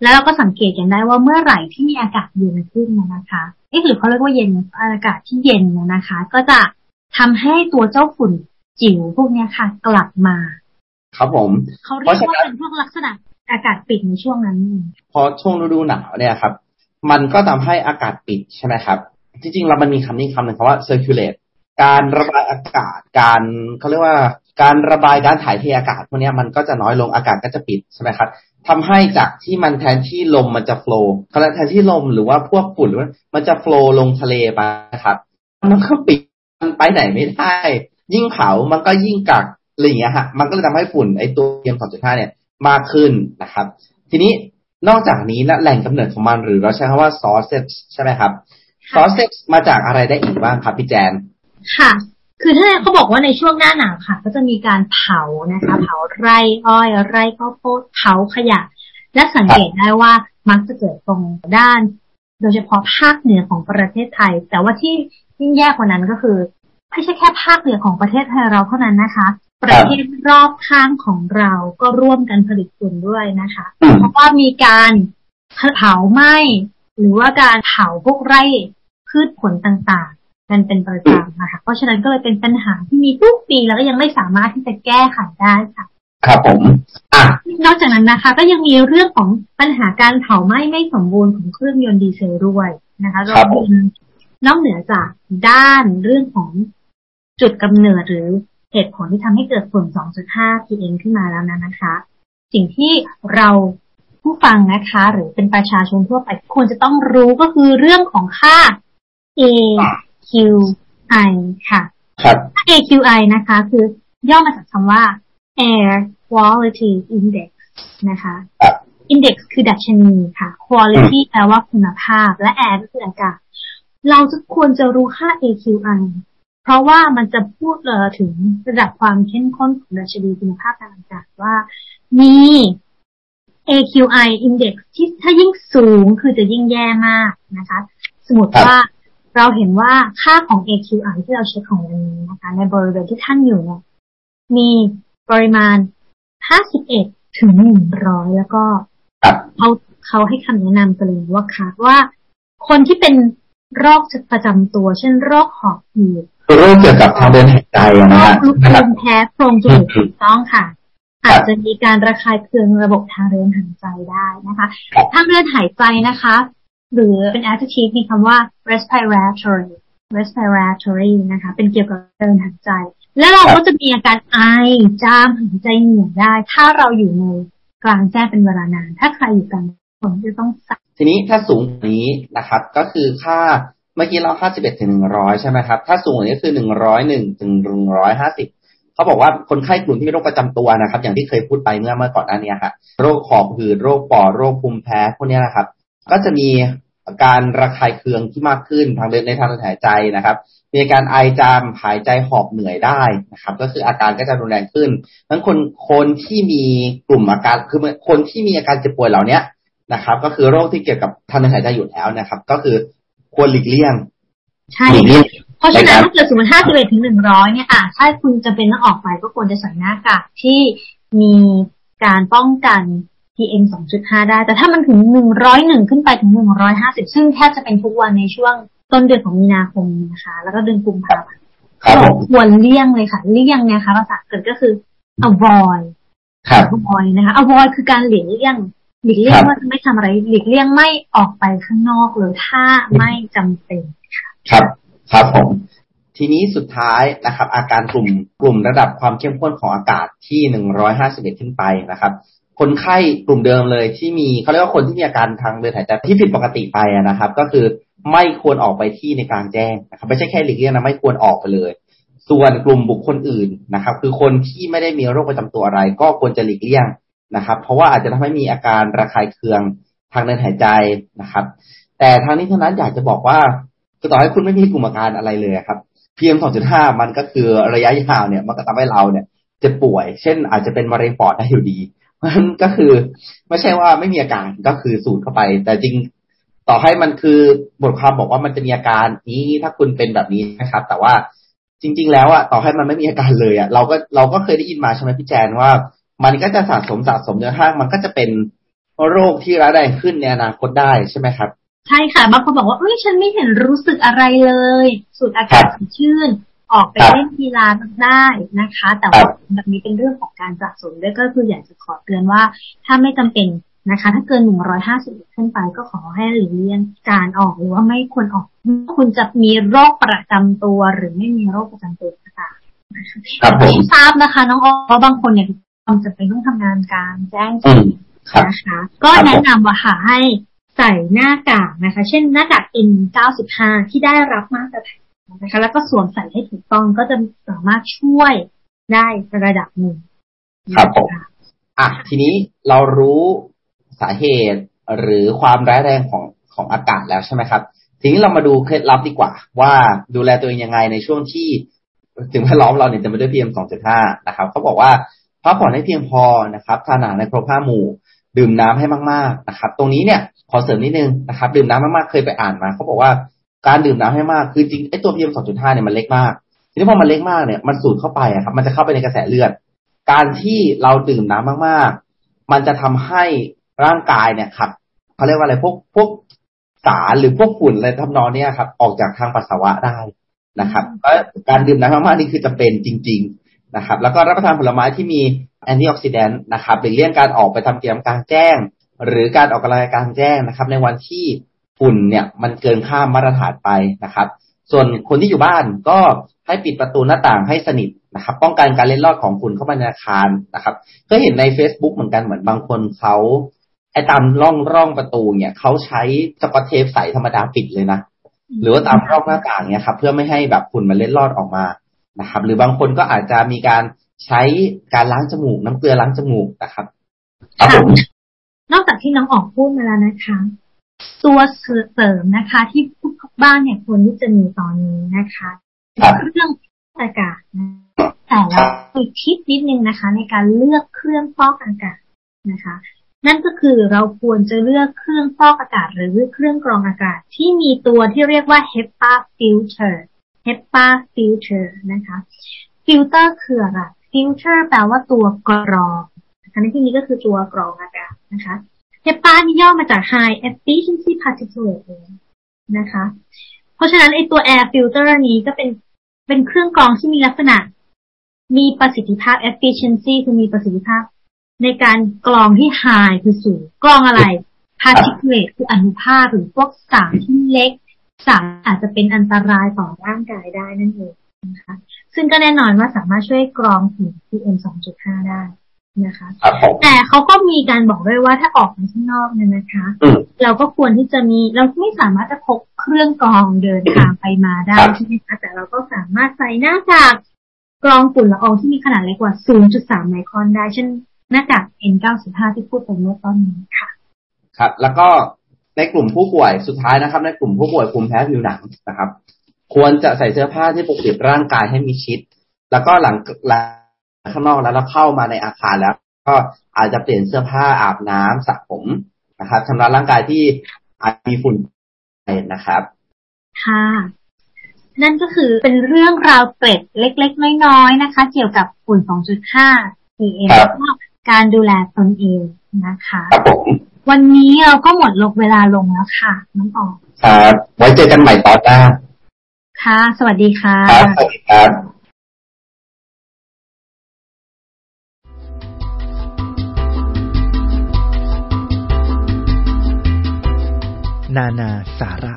แล้วเราก็สังเกตกันได้ว่าเมื่อไหร่ที่มีอากาศเย็นขึ้นนะคะเอ๊ะหรือเขาเรียกว่าเย็นอากาศที่เย็นนะคะ ก็จะทำให้ตัวเจ้าฝุ่นจิ๋วพวกนี้ค่ะกลับมาครับผมเขาเรียกว่าเป็นพวกลักษณะอากาศปิดในช่วงนั้นพอช่วงฤดูหนาวเนี่ยครับมันก็ทำให้อากาศปิดใช่ไหมครับจริงๆแล้วมันมีคำนี้คำหนึ่งคำว่า circulate การระบายอากาศการเขาเรียกว่าการระบายการถ่ายเทอากาศพวกนี้มันก็จะน้อยลงอากาศก็จะปิดใช่ไหมครับทำให้จากที่มันแทนที่ลมมันจะโฟลว์แทนที่ลมหรือว่าพวกฝุ่นมันจะโฟลว์ลงทะเลไปนะครับมันก็ปิดมันไปไหนไม่ได้ยิ่งเผามันก็ยิ่งกักอะไรอย่างเงี้ยฮะมันก็เลยทำให้ฝุ่นไอตัว พี เอ็ม สองจุดห้า เนี่ยมากขึ้นนะครับทีนี้นอกจากนี้นะแหล่งกำเนิดของมันหรือเราใช้คำว่า sources ใช่ไหมครับ sources มาจากอะไรได้อีกบ้างครับพี่แจนค่ะคือถ้าเขาบอกว่าในช่วงหน้าหนาวค่ะก็จะมีการเผานะคะเผาไร่อ้อยไร่ข้าวโพดเผาขยะและสังเกตได้ว่ามักจะเกิดตรงด้านโดยเฉพาะภาคเหนือของประเทศไทยแต่ว่าที่ยิ่งแย่กว่านั้นก็คือไม่ใช่แค่ภาคเหนือของประเทศไทยเราเท่านั้นนะคะประเทศรอบข้างของเราก็ร่วมกันผลิตฝุ่นด้วยนะคะเพราะว่ามีการเผาไหม้หรือว่าการเผาพวกไร่พืชผลต่างๆกันเป็นประจำนะคะเพราะฉะนั้นก็เลยเป็นปัญหาที่มีทุกปีแล้วก็ยังไม่สามารถที่จะแก้ไขได้ค่ะครับผมนอกจากนั้นนะคะก็ยังมีเรื่องของปัญหาการเผาไหม้ไม่สมบูรณ์ของเครื่องยนต์ดีเซลด้วยนะคะรวมถึงนอกเหนือจากด้านเรื่องของจุดกำเนิดหรือเหตุผลที่ทำให้เกิดฝุ่น สองจุดห้า พี เอ็ม ขึ้นมาแล้วนะคะสิ่งที่เราผู้ฟังนะคะหรือเป็นประชาชนทั่วไปควรจะต้องรู้ก็คือเรื่องของค่า เอ คิว ไอ ค่ะครับเอ คิว ไอ นะคะคือย่อมาจากคำว่า Air Quality Index นะคะ Index คือดัชนีค่ะ Quality แปลว่าคุณภาพและ Air ก็คืออากาศเราจะควรจะรู้ค่า เอ คิว ไอ เพราะว่ามันจะพูดเลยถึงระดับความเข้มข้นของดัชนีคุณภาพทางอากาศว่ามี เอ คิว ไอ Index ที่ถ้ายิ่งสูงคือจะยิ่งแย่มากนะคะสมมติว่าเราเห็นว่าค่าของ เอ คิว ไอ ที่เราเช็คของวันนี้นะคะในบริเวณที่ท่านอยู่เนี่ยมีปริมาณห้าสิบเอ็ดถึงหนึ่งร้อยแล้วก็เขาเขาให้คำแนะนำกันเลยว่าค่ะว่าคนที่เป็นโรคประจำตัวเช่นโรคหอบหืดโรคเกี่ยวกับทางเดินหายใจนะฮะโรคภูมิแพ้โพรงจมูกถูกต้องค่ะอาจจะมีการระคายเคืองระบบทางเดินหายใจได้นะคะทางเดินหายใจนะคะหรือเป็น adjective มีคำว่า respiratory respiratory นะคะเป็นเกี่ยวกับเดินหายใจแล้วเราก็จะมีอาการไอจามหายใจเหนื่อยได้ถ้าเราอยู่ในกลางแจ้งเป็นเวลานานถ้าใครอยู่กลางฝนจะต้องใส่ทีนี้ถ้าสูงกว่านี้นะครับก็คือค่าเมื่อกี้เราห้าสิบเอ็ดถึงหนึ่งร้อยใช่ไหมครับถ้าสูงกว่านี้คือหนึ่งร้อยเอ็ดถึงหนึ่งร้อยห้าสิบเขาบอกว่าคนไข้กลุ่มที่มีโรคประจำตัวนะครับอย่างที่เคยพูดไปเมื่อเมื่อก่อนหน้านี้ครับโรคหอบหืดโรคปอดโรคภูมิแพ้พวกนี้นะครับก็จะมีอาการระคายเคืองที่มากขึ้นทางเดินในทางเดินหายใจนะครับมีอาการไอจามหายใจหอบเหนื่อยได้นะครับก็คืออาการก็จะรุนแรงขึ้นทั้งคนคนที่มีกลุ่มอาการคือคนที่มีอาการเจ็บป่วยเหล่านี้นะครับก็คือโรคที่เกี่ยวกับทางเดินหายใจอยู่แล้วนะครับก็คือควรหลีกเลี่ยงใช่เพราะฉะนั้นถ้าเกิดสมมติห้าสิบเอ็ดถึงหนึ่งร้อยเนี่ยอ่ะถ้าคุณจะเป็นต้องออกไปก็ควรจะใส่หน้ากากที่มีการป้องกัน พี เอ็ม สองจุดห้า ได้แต่ถ้ามันถึงหนึ่งร้อยเอ็ดขึ้นไปถึงหนึ่งร้อยห้าสิบซึ่งแทบจะเป็นทุกวันในช่วงต้นเดือนของมีนาคมนะคะแล้วก็เดือนกุมภาพันธ์เราควรเลี่ยงเลยค่ะเลี่ยงเนี่ยค่ะภาษาเกิดก็คือ avoid avoid นะคะ avoid คือการหลีกเลี่ยงหลีกเลี่ยงว่าจะไม่ทำอะไรหลีกเลี่ยงไม่ออกไปข้างนอกเลยถ้าไม่จำเป็นค่ะครับครับผมทีนี้สุดท้ายนะครับอาการกลุ่มกลุ่มระดับความเข้มข้นของอากาศที่หนึ่งร้อยห้าสิบเอ็ดขึ้นไปนะครับคนไข้กลุ่มเดิมเลยที่มีเขาเรียกว่าคนที่มีอาการทางเดินหายใจที่ผิดปกติไปนะครับก็คือไม่ควรออกไปที่ในกลางแจ้งนะครับไม่ใช่แค่หลีกเลี่ยงนะไม่ควรออกไปเลยส่วนกลุ่มบุคคลอื่นนะครับคือคนที่ไม่ได้มีโรคประจำตัวอะไรก็ควรจะหลีกเลี่ยงนะครับเพราะว่าอาจจะทำให้มีอาการระคายเคืองทางเดินหายใจนะครับแต่ทางนี้ทั้งนั้นอยากจะบอกว่าคือต่อให้คุณไม่มีกลุ่มอาการอะไรเลยครับ พี เอ็ม สองจุดห้า มันก็คือระยะยาวเนี่ยมันก็ทำให้เราเนี่ยเจ็บป่วยเช่นอาจจะเป็นมะเร็งปอดได้อยู่ดีมันก็คือไม่ใช่ว่าไม่มีอาการก็คือสูดเข้าไปแต่จริงต่อให้มันคือบทความบอกว่ามันจะมีอาการนี้ถ้าคุณเป็นแบบนี้นะครับแต่ว่าจริงๆแล้วอ่ะต่อให้มันไม่มีอาการเลยอ่ะเราก็เราก็เคยได้ยินมาใช่ไหมพี่แจนว่ามันก็จะสะสมสะสมจนกระทั่งมันก็จะเป็นโรคที่ร้ายแรงขึ้นในอนาคตได้ใช่ไหมครับใช่ค่ะบางคนบอกว่าเอ้ยฉันไม่เห็นรู้สึกอะไรเลยสูดอากาศสดชื่นออกไปเล่นกีฬาได้นะคะแต่ว่าแบบนี้เป็นเรื่องของการสะสมด้วยก็คืออยากจะขอเตือนว่าถ้าไม่จำเป็นนะคะถ้าเกินหนึ่งร้อยห้าสิบขึ้นไปก็ขอให้หลีกเลี่ยงการออกหรือว่าไม่ควรออกคุณจะมีโรคประจำตัวหรือไม่มีโรคประจำตัวต่างๆนะคะที่ทราบนะคะน้องอ๋อบางคนเนี่ยความจำเป็นต้องทำงานกลางแจ้งนะคะก็แนะนำว่าค่ะให้ใส่หน้ากากนะคะเช่นหน้ากาก เอ็น เก้าสิบห้า ที่ได้รับมาตรฐานนะคะแล้วก็สวมใส่ให้ถูกต้องก็จะสามารถช่วยได้ระดับหนึ่งครับผมอ่ะทีนี้เรารู้สาเหตุหรือความร้ายแรงของของอากาศแล้วใช่ไหมครับทีนี้เรามาดูเคล็ดลับดีกว่าว่าดูแลตัวเองยังไงในช่วงที่สิ่งแวดล้อมเราเนี่ยเต็มไปด้วย พี เอ็ม สองจุดห้า นะครับเขาบอกว่าพักผ่อนให้เพียงพอนะครับทานอาหารในครบห้าหมู่ดื่มน้ำให้มากๆนะครับตรงนี้เนี่ยขอเสริมนิดนึงนะครับดื่มน้ำมากๆเคยไปอ่านมาเขาบอกว่าการดื่มน้ำให้มากคือจริงไอ้ตัว พี เอ็ม สองจุดห้า เนี่ยมันเล็กมากทีนี้พอมันเล็กมากเนี่ยมันสูดเข้าไปอะครับมันจะเข้าไปในกระแสเลือดการที่เราดื่มน้ำมากๆมันจะทำให้ร่างกายเนี่ยครับเขาเรียกว่าอะไรพวกพวกสารหรือพวกฝุ่นอะไรทำนองนี้ครับออกจากทางปัสสาวะได้นะครับก็การดื่มน้ำมากๆนี่คือจำเป็นจริงๆนะครับแล้วก็รับประทานผลไม้ที่มีแอนตี้ออกซิแดนต์นะครับหลีกเลี่ยงการออกไปทำกิจกรรมกลางแจ้งหรือการออกกำลังกายกลางแจ้งนะครับในวันที่ฝุ่นเนี่ยมันเกินค่ามาตรฐานไปนะครับส่วนคนที่อยู่บ้านก็ให้ปิดประตูหน้าต่างให้สนิทนะครับป้องกันการเล็ดลอดของฝุ่นเข้ามาในอาคารนะครับก็เห็นใน Facebook เหมือนกันเหมือนบางคนเขาไอ้ตามร่องร่องประตูเนี่ยเขาใช้สกอตเทปใสธรรมดาปิดเลยนะหรือว่าตามร่องหน้าต่างเนี่ยครับเพื่อไม่ให้แบบฝุ่นมันเล็ดลอดออกมานะครับหรือบางคนก็อาจจะมีการใช้การล้างจมูกน้ำเกลือล้างจมูกนะครับนอกจากที่น้องออกพูดมาแล้วนะคะตัวเสริมนะคะที่ทุกบ้านเนี่ยควรที่จะมีตอนนี้นะคะเครื่องอากาศนะแต่เรามีทิปนิดนึงนะคะในการเลือกเครื่องฟอกอากาศนะคะนั่นก็คือเราควรจะเลือกเครื่องฟอกอากาศหรือเครื่องกรองอากาศที่มีตัวที่เรียกว่า เฮปา filter เฮปา filter นะคะ filter คืออะไร filter แปลว่าตัวกรองในที่นี้ก็คือตัวกรองอากาศนะคะเฮปานี่ย่อมาจาก high efficiency particulate นะคะเพราะฉะนั้นไอ้ตัว air filter นี้ก็เป็นเป็นเครื่องกรองที่มีลักษณะมีประสิทธิภาพ efficiency คือมีประสิทธิภาพในการกรองที่ high คือสูงกรองอะไร particulate คืออนุภาคหรือพวกสารที่เล็กสารอาจจะเป็นอันตรายต่อร่างกายได้นั่นเองนะคะซึ่งก็แน่นอนว่าสามารถช่วยกรองฝุ่น พี เอ็ม สองจุดห้า ได้นะคะแต่เขาก็มีการบอกด้วยว่าถ้าออกไปข้างนอกเนี่ยนะคะเราก็ควรที่จะมีเราไม่สามารถจะพกเครื่องกรองเดินทางไปมาได้ใช่ไหมคะแต่เราก็สามารถใส่หน้ากากกรองฝุ่นละอองที่มีขนาดเล็กกว่า ศูนย์จุดสาม ไมครอนได้เช่นหน้ากาก เอ็น เก้าสิบห้า ที่พูดไปเมื่อต้นนี้ค่ะครับแล้วก็ในกลุ่มผู้ป่วยสุดท้ายนะครับในกลุ่มผู้ป่วยภูมิแพ้ผิวหนังนะครับควรจะใส่เสื้อผ้าที่ปกปิดร่างกายให้มีชิดแล้วก็หลังหลังข้างนอกแล้วเราเข้ามาในอาคารแล้วก็อาจจะเปลี่ยนเสื้อผ้าอาบน้ำสระผมนะครับชำระร่างกายที่อาจมีฝุ่นนะครับค่ะนั่นก็คือเป็นเรื่องราวเกร็ดเล็กๆน้อยๆนะคะเกี่ยวกับฝุ่น สองจุดห้า พี เอ็ม แล้วก็การดูแลตนเองนะคะวันนี้เราก็หมดลงเวลาลงแล้วค่ะน้องออกครับไว้เจอกันใหม่ตอนหน้าค่ะสวัสดีค่ะครับสวัสดีครับนานาสาระ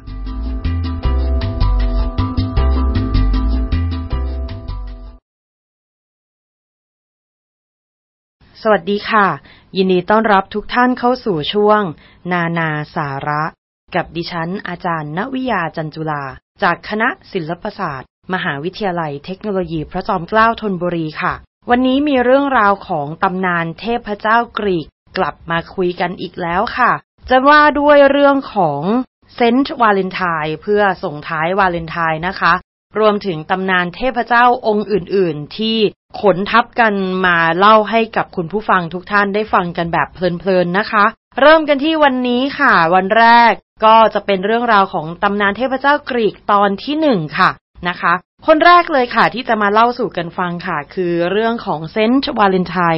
สวัสดีค่ะยินดีต้อนรับทุกท่านเข้าสู่ช่วงนานาสาระกับดิฉันอาจารย์ณวิยาจันจุฬาจากคณะศิลปศาสตร์มหาวิทยาลัยเทคโนโลยีพระจอมเกล้าธนบุรีค่ะวันนี้มีเรื่องราวของตำนานเทพเจ้ากรีกกลับมาคุยกันอีกแล้วค่ะจะว่าด้วยเรื่องของเซนต์วาเลนไทน์เพื่อส่งท้ายวาเลนไทน์นะคะรวมถึงตำนานเทพเจ้าองค์อื่นๆที่ขนทับกันมาเล่าให้กับคุณผู้ฟังทุกท่านได้ฟังกันแบบเพลินๆนะคะเริ่มกันที่วันนี้ค่ะวันแรกก็จะเป็นเรื่องราวของตำนานเทพเจ้ากรีกตอนที่หนึ่งค่ะนะคะคนแรกเลยค่ะที่จะมาเล่าสู่กันฟังค่ะคือเรื่องของเซนต์วาเลนไทน์ค่ะ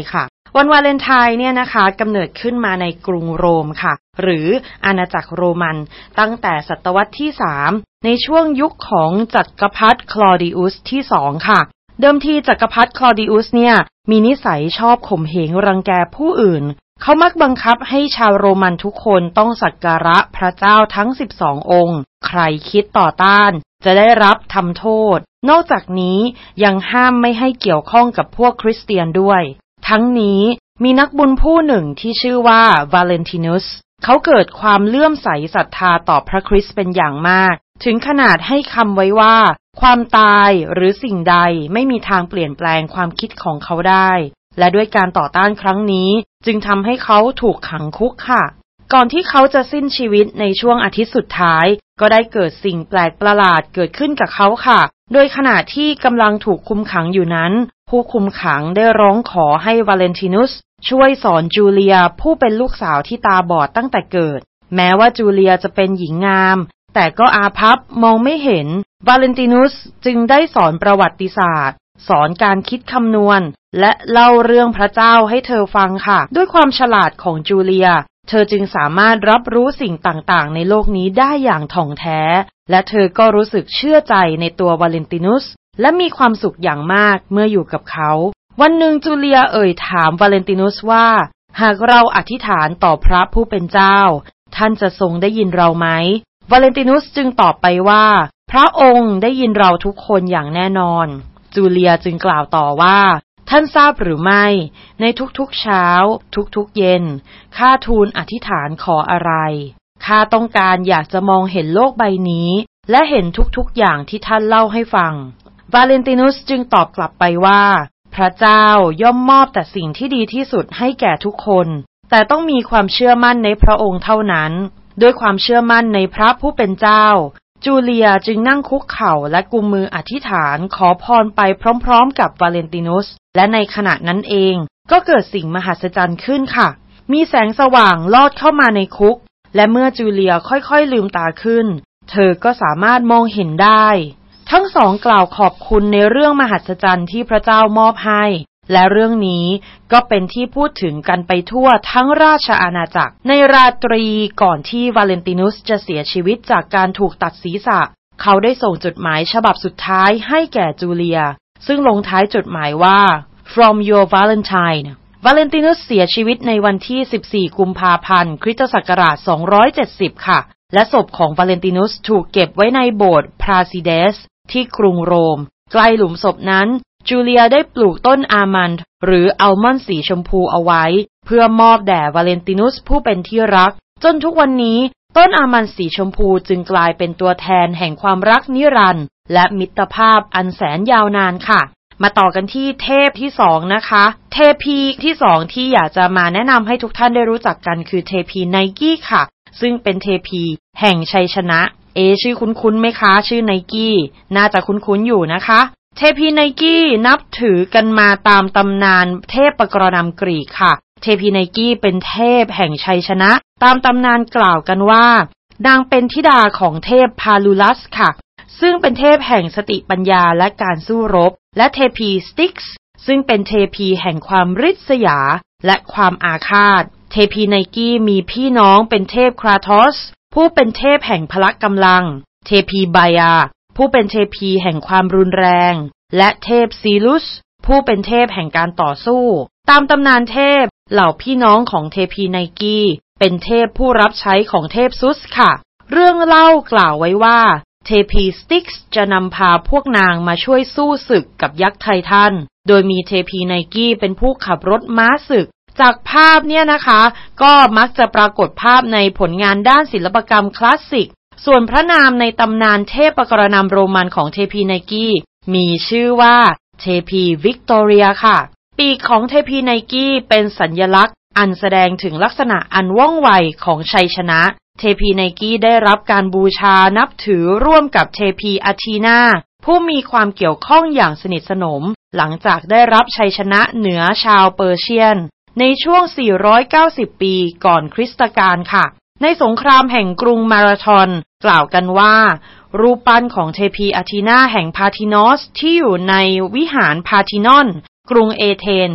วันวาเลนไทน์เนี่ยนะคะกำเนิดขึ้นมาในกรุงโรมค่ะหรืออาณาจักรโรมันตั้งแต่ศตวรรษที่สามในช่วงยุคของจักรพรรดิคลอดิอุสที่สองค่ะเดิมทีจักรพรรดิคลอดิอุสเนี่ยมีนิสัยชอบข่มเหงรังแกผู้อื่นเขามักบังคับให้ชาวโรมันทุกคนต้องสักการะพระเจ้าทั้งสิบสององค์ใครคิดต่อต้านจะได้รับทำโทษนอกจากนี้ยังห้ามไม่ให้เกี่ยวข้องกับพวกคริสเตียนด้วยทั้งนี้มีนักบุญผู้หนึ่งที่ชื่อว่าวาเลนตินุสเขาเกิดความเลื่อมใสศรัทธาต่อพระคริสต์เป็นอย่างมากถึงขนาดให้คำไว้ว่าความตายหรือสิ่งใดไม่มีทางเปลี่ยนแปลงความคิดของเขาได้และด้วยการต่อต้านครั้งนี้จึงทำให้เขาถูกขังคุกค่ะก่อนที่เขาจะสิ้นชีวิตในช่วงอาทิตย์สุดท้ายก็ได้เกิดสิ่งแปลกประหลาดเกิดขึ้นกับเขาค่ะโดยขณะที่กำลังถูกคุมขังอยู่นั้นผู้คุมขังได้ร้องขอให้วาเลนตินุสช่วยสอนจูเลียผู้เป็นลูกสาวที่ตาบอดตั้งแต่เกิดแม้ว่าจูเลียจะเป็นหญิงงามแต่ก็อาภัพมองไม่เห็นวาเลนตินุสจึงได้สอนประวัติศาสตร์สอนการคิดคำนวณและเล่าเรื่องพระเจ้าให้เธอฟังค่ะด้วยความฉลาดของจูเลียเธอจึงสามารถรับรู้สิ่งต่างๆในโลกนี้ได้อย่างถ่องแท้และเธอก็รู้สึกเชื่อใจในตัววาเลนตินุสและมีความสุขอย่างมากเมื่ออยู่กับเขาวันหนึ่งจูเลียเอ่ยถามวาเลนตินุสว่าหากเราอธิษฐานต่อพระผู้เป็นเจ้าท่านจะทรงได้ยินเราไหมวาเลนตินุสจึงตอบไปว่าพระองค์ได้ยินเราทุกคนอย่างแน่นอนจูเลียจึงกล่าวต่อว่าท่านทราบหรือไม่ในทุกๆเช้าทุกๆเย็นข้าทูลอธิษฐานขออะไรข้าต้องการอยากจะมองเห็นโลกใบนี้และเห็นทุกๆอย่างที่ท่านเล่าให้ฟังวาเลนตินุสจึงตอบกลับไปว่าพระเจ้าย่อมมอบแต่สิ่งที่ดีที่สุดให้แก่ทุกคนแต่ต้องมีความเชื่อมั่นในพระองค์เท่านั้นด้วยความเชื่อมั่นในพระผู้เป็นเจ้าจูเลียจึงนั่งคุกเข่าและกุมมืออธิษฐานขอพรไปพร้อมๆกับวาเลนตินุสและในขณะนั้นเองก็เกิดสิ่งมหัศจรรย์ขึ้นค่ะมีแสงสว่างลอดเข้ามาในคุกและเมื่อจูเลียค่อยๆลืมตาขึ้นเธอก็สามารถมองเห็นได้ทั้งสองกล่าวขอบคุณในเรื่องมหัศจรรย์ที่พระเจ้ามอบให้และเรื่องนี้ก็เป็นที่พูดถึงกันไปทั่วทั้งราชอาณาจักรในราตรีก่อนที่วาเลนตินุสจะเสียชีวิตจากการถูกตัดศีรษะเขาได้ส่งจดหมายฉบับสุดท้ายให้แก่จูเลียซึ่งลงท้ายจดหมายว่า from your Valentine วาเลนตินุสเสียชีวิตในวันที่สิบสี่กุมภาพันธ์คริสตศักราชสองร้อยเจ็ดสิบค่ะและศพของวาเลนตินุสถูกเก็บไว้ในโบสถ์พราซิเดสที่กรุงโรมใกล้หลุมศพนั้นจูเลียได้ปลูกต้นอามันด์หรืออัลมอนด์สีชมพูเอาไว้เพื่อมอบแด่วาเลนตินุสผู้เป็นที่รักจนทุกวันนี้ต้นอามันด์สีชมพูจึงกลายเป็นตัวแทนแห่งความรักนิรันดร์และมิตรภาพอันแสนยาวนานค่ะมาต่อกันที่เทพที่สองนะคะเทพีที่สองที่อยากจะมาแนะนำให้ทุกท่านได้รู้จักกันคือเทพีไนกี้ค่ะซึ่งเป็นเทพีแห่งชัยชนะเอชื่อคุ้นๆไหมคะชื่อไนกี้น่าจะคุ้นๆอยู่นะคะเทพีไนกี้นับถือกันมาตามตำนานเทพปกรณำกรีกค่ะเทพีไนกี้เป็นเทพแห่งชัยชนะตามตำนานกล่าวกันว่านางเป็นธิดาของเทพพาลูลัสค่ะซึ่งเป็นเทพแห่งสติปัญญาและการสู้รบและเทพีสติกส์ซึ่งเป็นเทพีแห่งความริษยาและความอาฆาตเทพีไนกี้มีพี่น้องเป็นเทพคราโทสผู้เป็นเทพแห่งพละกำลังเทพีไบอาผู้เป็นเทพีแห่งความรุนแรงและเทพซีลุสผู้เป็นเทพแห่งการต่อสู้ตามตำนานเทพเหล่าพี่น้องของเทพีไนกี้เป็นเทพผู้รับใช้ของเทพซุสค่ะเรื่องเล่ากล่าวไว้ว่าเทพีสติกส์จะนำพาพวกนางมาช่วยสู้ศึกกับยักษ์ไททันโดยมีเทพีไนกี้เป็นผู้ขับรถม้าศึกจากภาพเนี่ยนะคะก็มักจะปรากฏภาพในผลงานด้านศิลปกรรมคลาสสิกส่วนพระนามในตำนานเทพปกรณำโรมันของเทพีไนกี้มีชื่อว่าเทพีวิกตอเรียค่ะปีกของเทพีไนกี้เป็นสัญลักษณ์อันแสดงถึงลักษณะอันว่องไวของชัยชนะเทพีไนกี้ได้รับการบูชานับถือร่วมกับเทพีอาธีนาผู้มีความเกี่ยวข้องอย่างสนิทสนมหลังจากได้รับชัยชนะเหนือชาวเปอร์เซียนในช่วงสี่ร้อยเก้าสิบปีก่อนคริสตกาลค่ะในสงครามแห่งกรุงมาราธอนกล่าวกันว่ารูปปั้นของเทพีอาธีนาแห่งพาทินอสที่อยู่ในวิหารพาทินอนกรุงเอเธนส์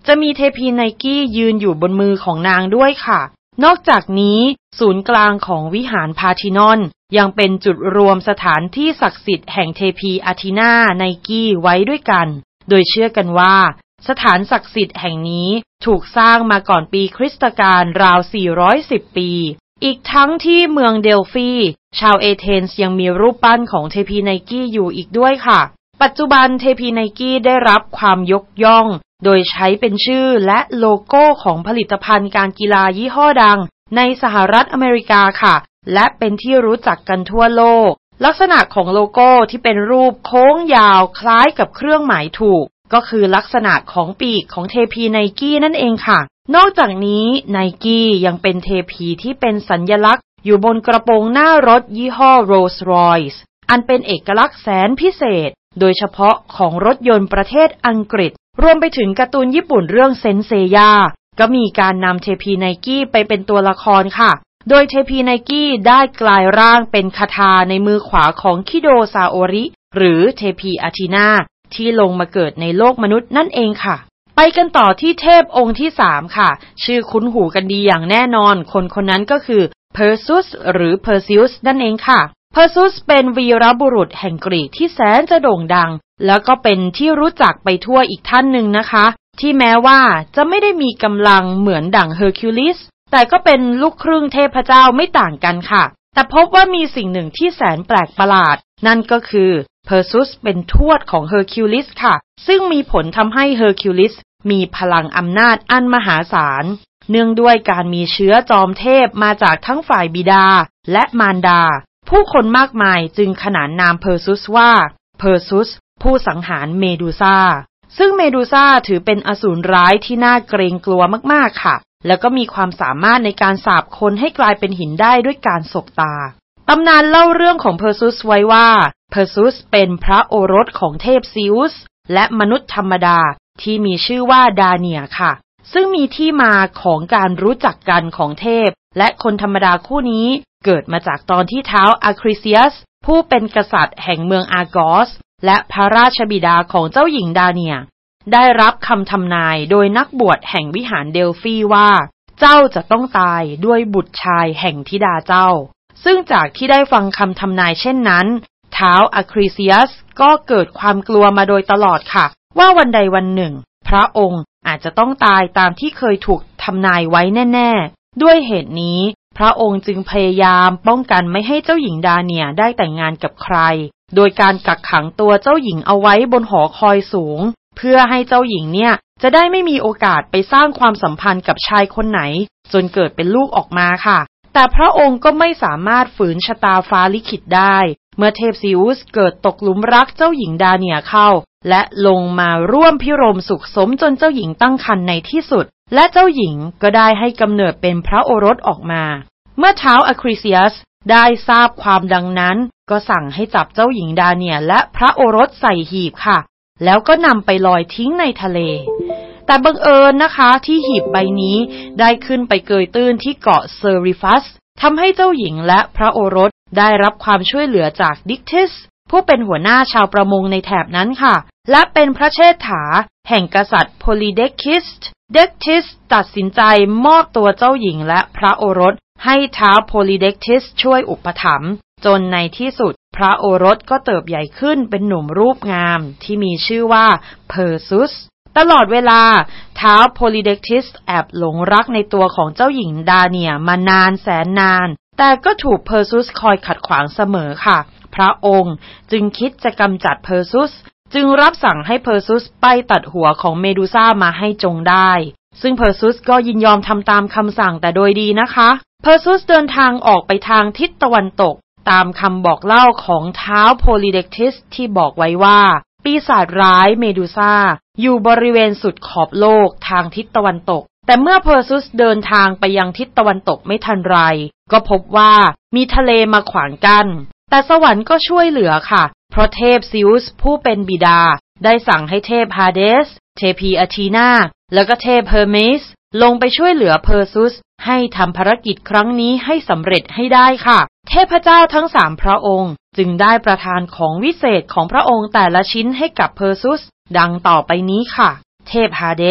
จะมีเทพีไนกี้ยืนอยู่บนมือของนางด้วยค่ะนอกจากนี้ศูนย์กลางของวิหารพาร์ธินอนยังเป็นจุดรวมสถานที่ศักดิ์สิทธิ์แห่งเทพีอาธีนาไนกี้ไว้ด้วยกันโดยเชื่อกันว่าสถานศักดิ์สิทธิ์แห่งนี้ถูกสร้างมาก่อนปีคริสตกาลราวสี่ร้อยสิบปีอีกทั้งที่เมืองเดลฟีชาวเอเธนส์ยังมีรูปปั้นของเทพีไนกี้อยู่อีกด้วยค่ะปัจจุบันเทพีไนกี้ได้รับความยกย่องโดยใช้เป็นชื่อและโลโก้ของผลิตภัณฑ์การกีฬายี่ห้อดังในสหรัฐอเมริกาค่ะและเป็นที่รู้จักกันทั่วโลกลักษณะของโลโก้ที่เป็นรูปโค้งยาวคล้ายกับเครื่องหมายถูกก็คือลักษณะของปีกของเทพีไนกี้นั่นเองค่ะนอกจากนี้ไนกี้ยังเป็นเทพีที่เป็นสัญลักษณ์อยู่บนกระโปรงหน้ารถยี่ห้อ Rolls-Royce อันเป็นเอกลักษณ์แสนพิเศษโดยเฉพาะของรถยนต์ประเทศอังกฤษรวมไปถึงการ์ตูนญี่ปุ่นเรื่องเซนเซย่าก็มีการนำเทพีไนกี้ไปเป็นตัวละครค่ะโดยเทพีไนกี้ได้กลายร่างเป็นคาถาในมือขวาของคิโดซาโอริหรือเทพีอาธีนาที่ลงมาเกิดในโลกมนุษย์นั่นเองค่ะไปกันต่อที่เทพองค์ที่สามค่ะชื่อคุ้นหูกันดีอย่างแน่นอนคนคนนั้นก็คือเพอร์ซุสหรือเพอร์ซิอุสนั่นเองค่ะเพอร์ซุสเป็นวีรบุรุษแห่งกรีกที่แสนจะโด่งดังแล้วก็เป็นที่รู้จักไปทั่วอีกท่านหนึ่งนะคะที่แม้ว่าจะไม่ได้มีกำลังเหมือนดั่งเฮอร์คิวลิสแต่ก็เป็นลูกครึ่งเทพเจ้าไม่ต่างกันค่ะแต่พบว่ามีสิ่งหนึ่งที่แสนแปลกประหลาดนั่นก็คือเพอร์ซุสเป็นทวดของเฮอร์คิวลิสค่ะซึ่งมีผลทำให้เฮอร์คิวลิสมีพลังอำนาจอันมหาศาลเนื่องด้วยการมีเชื้อจอมเทพมาจากทั้งฝ่ายบิดาและมารดาผู้คนมากมายจึงขนานนามเพอร์ซุสว่าเพอร์ซุสผู้สังหารเมดูซ่าซึ่งเมดูซ่าถือเป็นอสูรร้ายที่น่าเกรงกลัวมากๆค่ะแล้วก็มีความสามารถในการสาปคนให้กลายเป็นหินได้ด้วยการสบตาตำนานเล่าเรื่องของเพอร์ซุสไว้ว่าเพอร์ซุสเป็นพระโอรสของเทพซิอุสและมนุษย์ธรรมดาที่มีชื่อว่าดาเนียค่ะซึ่งมีที่มาของการรู้จักกันของเทพและคนธรรมดาคู่นี้เกิดมาจากตอนที่ท้าวอาคริเซียสผู้เป็นกษัตริย์แห่งเมืองอาร์กอสและพระราชบิดาของเจ้าหญิงดาเนียได้รับคำทำนายโดยนักบวชแห่งวิหารเดลฟีว่าเจ้าจะต้องตายด้วยบุตรชายแห่งธิดาเจ้าซึ่งจากที่ได้ฟังคำทำนายเช่นนั้นท้าวอาคริเซียสก็เกิดความกลัวมาโดยตลอดค่ะว่าวันใดวันหนึ่งพระองค์อาจจะต้องตายตามที่เคยถูกทำนายไว้แน่ๆด้วยเหตุนี้พระองค์จึงพยายามป้องกันไม่ให้เจ้าหญิงดาเนียได้แต่งงานกับใครโดยการกักขังตัวเจ้าหญิงเอาไว้บนหอคอยสูงเพื่อให้เจ้าหญิงเนี่ยจะได้ไม่มีโอกาสไปสร้างความสัมพันธ์กับชายคนไหนจนเกิดเป็นลูกออกมาค่ะแต่พระองค์ก็ไม่สามารถฝืนชะตาฟ้าลิขิตได้เมื่อเทพซิอุสเกิดตกหลุมรักเจ้าหญิงดาเนียเข้าและลงมาร่วมพิรมสุขสมจนเจ้าหญิงตั้งครรภ์ในที่สุดและเจ้าหญิงก็ได้ให้กำเนิดเป็นพระโอรสออกมาเมื่อท้าวอาคริเซียสได้ทราบความดังนั้นก็สั่งให้จับเจ้าหญิงดาเนียและพระโอรสใส่หีบค่ะแล้วก็นำไปลอยทิ้งในทะเลแต่บังเอิญนะคะที่หีบใบนี้ได้ขึ้นไปเกยตื้นที่เกาะเซอริฟัสทำให้เจ้าหญิงและพระโอรสได้รับความช่วยเหลือจากดิกทิสผู้เป็นหัวหน้าชาวประมงในแถบนั้นค่ะและเป็นพระเชษฐาแห่งกษัตริย์โพลิเดคิสเดกทิสตัดสินใจมอบตัวเจ้าหญิงและพระโอรสให้ท้าวโพลิเดคิสช่วยอุปถัมภ์จนในที่สุดพระโอรสก็เติบใหญ่ขึ้นเป็นหนุ่มรูปงามที่มีชื่อว่าเพอร์ซุสตลอดเวลาท้าวโพลิเดคิสแอบหลงรักในตัวของเจ้าหญิงดาเนียมานานแสนนานแต่ก็ถูกเพอร์ซุสคอยขัดขวางเสมอค่ะพระองค์จึงคิดจะกำจัดเพอร์ซุสจึงรับสั่งให้เพอร์ซุสไปตัดหัวของเมดูซ่ามาให้จงได้ซึ่งเพอร์ซุสก็ยินยอมทำตามคำสั่งแต่โดยดีนะคะเพอร์ซุสเดินทางออกไปทางทิศตะวันตกตามคำบอกเล่าของท้าวโพลิเดคิสที่บอกไว้ว่าปีศาจร้ายเมดูซ่าอยู่บริเวณสุดขอบโลกทางทิศตะวันตกแต่เมื่อเพอร์ซุสเดินทางไปยังทิศตะวันตกไม่ทันไรก็พบว่ามีทะเลมาขวางกั้นแต่สวรรค์ก็ช่วยเหลือค่ะเพราะเทพซิอุสผู้เป็นบิดาได้สั่งให้เทพฮาเดสเทพีอาธีนาแล้วก็เทพเฮอร์เมสลงไปช่วยเหลือเพอร์ซุสให้ทำภารกิจครั้งนี้ให้สำเร็จให้ได้ค่ะเทพเจ้าทั้งสามพระองค์จึงได้ประทานของวิเศษของพระองค์แต่ละชิ้นให้กับเพอร์ซุสดังต่อไปนี้ค่ะเทพฮาเดส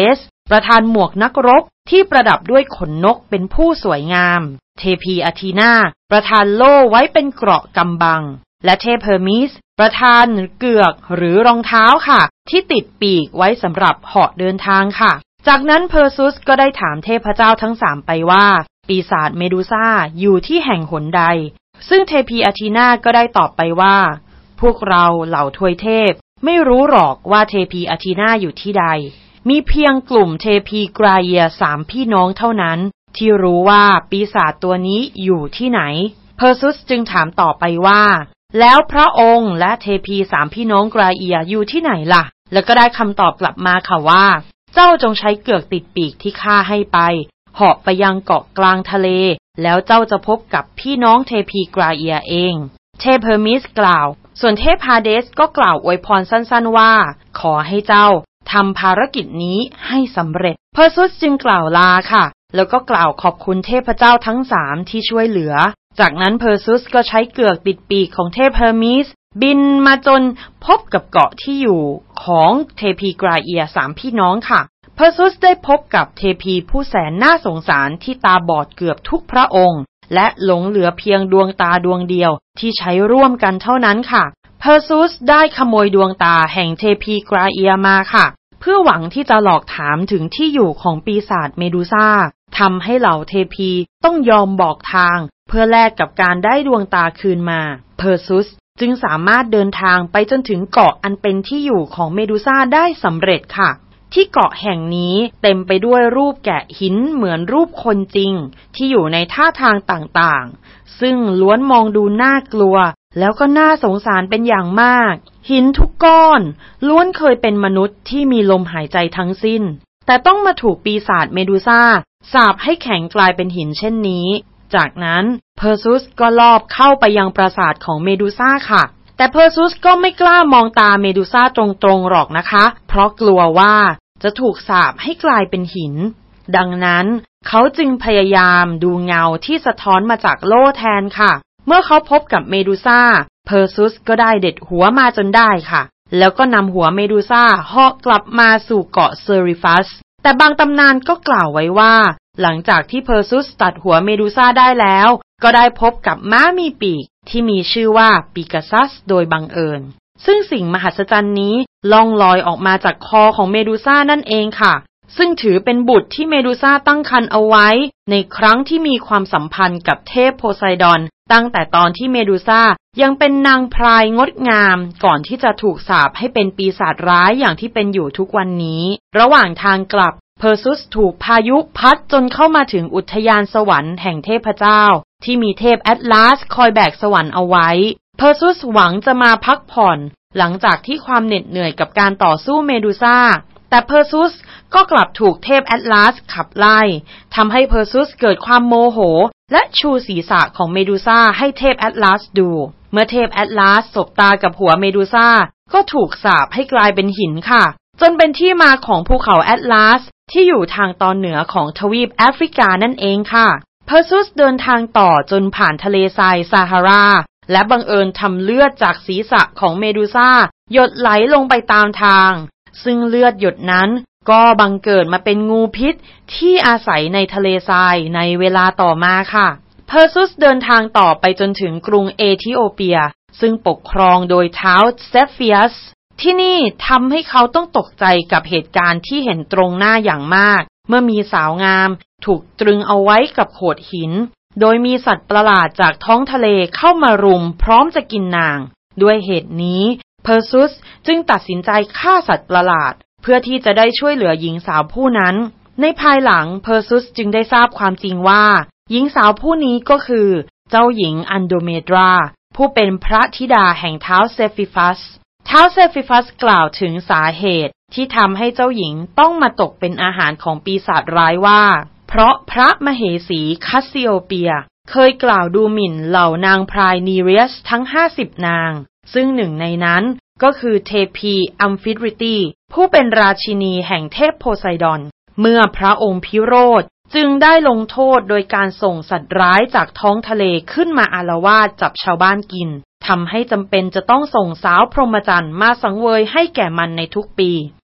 ประธานหมวกนักรบที่ประดับด้วยขนนกเป็นผู้สวยงามเทพีอาทีนาประทานโล่ไว้เป็นเกราะกำบังและเทพเฮอร์มิสประทานเกือกหรือรองเท้าค่ะที่ติดปีกไว้สำหรับเหาะเดินทางค่ะจากนั้นเพอร์ซุสก็ได้ถามเทพเจ้าทั้งสามไปว่าปีศาจเมดูซ่าอยู่ที่แห่งหนใดซึ่งเทพีอาทีนาก็ได้ตอบไปว่าพวกเราเหล่าทวยเทพไม่รู้หรอกว่าเทพีอาทีนาอยู่ที่ใดมีเพียงกลุ่มเทพีกราเอียสามพี่น้องเท่านั้นที่รู้ว่าปีศาจตัวนี้อยู่ที่ไหนเพอร์ซุสจึงถามต่อไปว่าแล้วพระองค์และเทพีสามพี่น้องกราเอียอยู่ที่ไหนล่ะแล้วก็ได้คำตอบกลับมาค่ะว่าเจ้าจงใช้เกือกติดปีกที่ข้าให้ไปเหาะไปยังเกาะกลางทะเลแล้วเจ้าจะพบกับพี่น้องเทพีกราเอียเองเทพเฮอร์มิสกล่าวส่วนเทพฮาเดสก็กล่าวอวยพรสั้นๆว่าขอให้เจ้าทำภารกิจนี้ให้สำเร็จเพอร์ซุสจึงกล่าวลาค่ะแล้วก็กล่าวขอบคุณเทพเจ้าทั้งสามที่ช่วยเหลือจากนั้นเพอร์ซุสก็ใช้เกือกติดปีกของเทพเฮอร์มิสบินมาจนพบกับเกาะที่อยู่ของเทพีกราเอียสามพี่น้องค่ะเพอร์ซุสได้พบกับเทพีผู้แสนน่าสงสารที่ตาบอดเกือบทุกพระองค์และหลงเหลือเพียงดวงตาดวงเดียวที่ใช้ร่วมกันเท่านั้นค่ะเพอร์ซุสได้ขโมยดวงตาแห่งเทพีกราเอียมาค่ะเพื่อหวังที่จะหลอกถามถึงที่อยู่ของปีศาจเมดูซ่าทำให้เหล่าเทพีต้องยอมบอกทางเพื่อแลกกับการได้ดวงตาคืนมาเพอร์ซุสจึงสามารถเดินทางไปจนถึงเกาะอันเป็นที่อยู่ของเมดูซ่าได้สำเร็จค่ะที่เกาะแห่งนี้เต็มไปด้วยรูปแกะหินเหมือนรูปคนจริงที่อยู่ในท่าทางต่างๆซึ่งล้วนมองดูน่ากลัวแล้วก็น่าสงสารเป็นอย่างมากหินทุกก้อนล้วนเคยเป็นมนุษย์ที่มีลมหายใจทั้งสิ้นแต่ต้องมาถูกปีศาจเมดูซ่าสาปให้แข็งกลายเป็นหินเช่นนี้จากนั้นเพอร์ซุสก็ลอบเข้าไปยังปราสาทของเมดูซ่าค่ะแต่เพอร์ซุสก็ไม่กล้ามองตาเมดูซ่าตรงๆหรอกนะคะเพราะกลัวว่าจะถูกสาปให้กลายเป็นหินดังนั้นเขาจึงพยายามดูเงาที่สะท้อนมาจากโล่แทนค่ะเมื่อเขาพบกับเมดูซ่าเพอร์ซุสก็ได้เด็ดหัวมาจนได้ค่ะแล้วก็นำหัวเมดูซ่าเหาะกลับมาสู่เกาะเซอริฟัสแต่บางตำนานก็กล่าวไว้ว่าหลังจากที่เพอร์ซุสตัดหัวเมดูซ่าได้แล้วก็ได้พบกับม้ามีปีกที่มีชื่อว่าปีกาซัสโดยบังเอิญซึ่งสิ่งมหัศจรรย์นี้ล่องลอยออกมาจากคอของเมดูซ่านั่นเองค่ะซึ่งถือเป็นบุตรที่เมดูซ่าตั้งครรภ์เอาไว้ในครั้งที่มีความสัมพันธ์กับเทพโพไซดอนตั้งแต่ตอนที่เมดูซ่ายังเป็นนางพรายงดงามก่อนที่จะถูกสาปให้เป็นปีศาจร้ายอย่างที่เป็นอยู่ทุกวันนี้ระหว่างทางกลับเพอร์ซุสถูกพายุพัดจนเข้ามาถึงอุทยานสวรรค์แห่งเทพเจ้าที่มีเทพแอตลาสคอยแบกสวรรค์เอาไว้เพอร์ซุสหวังจะมาพักผ่อนหลังจากที่ความเหน็ดเหนื่อยกับการต่อสู้เมดูซ่าแต่เพอร์ซุสก็กลับถูกเทพแอตลาสขับไล่ทำให้เพอร์ซุสเกิดความโมโหและชูศีรษะของเมดูซ่าให้เทพแอตลาสดูเมื่อเทพแอตลาสสบตากับหัวเมดูซ่าก็ถูกสาปให้กลายเป็นหินค่ะจนเป็นที่มาของภูเขาแอตลาสที่อยู่ทางตอนเหนือของทวีปแอฟริกานั่นเองค่ะเพอร์ซุสเดินทางต่อจนผ่านทะเลทรายซาฮาราและบังเอิญทำเลือดจากศีรษะของเมดูซ่าหยดไหลลงไปตามทางซึ่งเลือดหยดนั้นก็บังเกิดมาเป็นงูพิษที่อาศัยในทะเลทรายในเวลาต่อมาค่ะเพอร์ซุสเดินทางต่อไปจนถึงกรุงเอธิโอเปียซึ่งปกครองโดยท้าวเซฟิอัสที่นี่ทำให้เขาต้องตกใจกับเหตุการณ์ที่เห็นตรงหน้าอย่างมากเมื่อมีสาวงามถูกตรึงเอาไว้กับโขดหินโดยมีสัตว์ประหลาดจากท้องทะเลเข้ามารุมพร้อมจะกินนางด้วยเหตุนี้เพอร์ซุสจึงตัดสินใจฆ่าสัตว์ประหลาดเพื่อที่จะได้ช่วยเหลือหญิงสาวผู้นั้นในภายหลังเพอร์ซุสจึงได้ทราบความจริงว่าหญิงสาวผู้นี้ก็คือเจ้าหญิงอันโดเมดราผู้เป็นพระธิดาแห่งท้าวเซฟิฟัสท้าวเซฟิฟัสกล่าวถึงสาเหตุที่ทำให้เจ้าหญิงต้องมาตกเป็นอาหารของปีศาจร้ายว่าเพราะพระมเหสีคัสซิโอเปียเคยกล่าวดูหมิ่นเหล่านางพรายนีเรียสทั้งห้าสิบนางซึ่งหนึ่งในนั้นก็คือเทพีอัมฟิตริตีผู้เป็นราชินีแห่งเทพโพไซดอนเมื่อพระองค์พิโรธจึงได้ลงโทษโดยการส่งสัตว์ร้ายจากท้องทะเลขึ้นมาอาละวาดจับชาวบ้านกินทำให้จำเป็นจะต้องส่งสาวพรหมจรรย์มาสังเวยให้แก่มันในทุกปี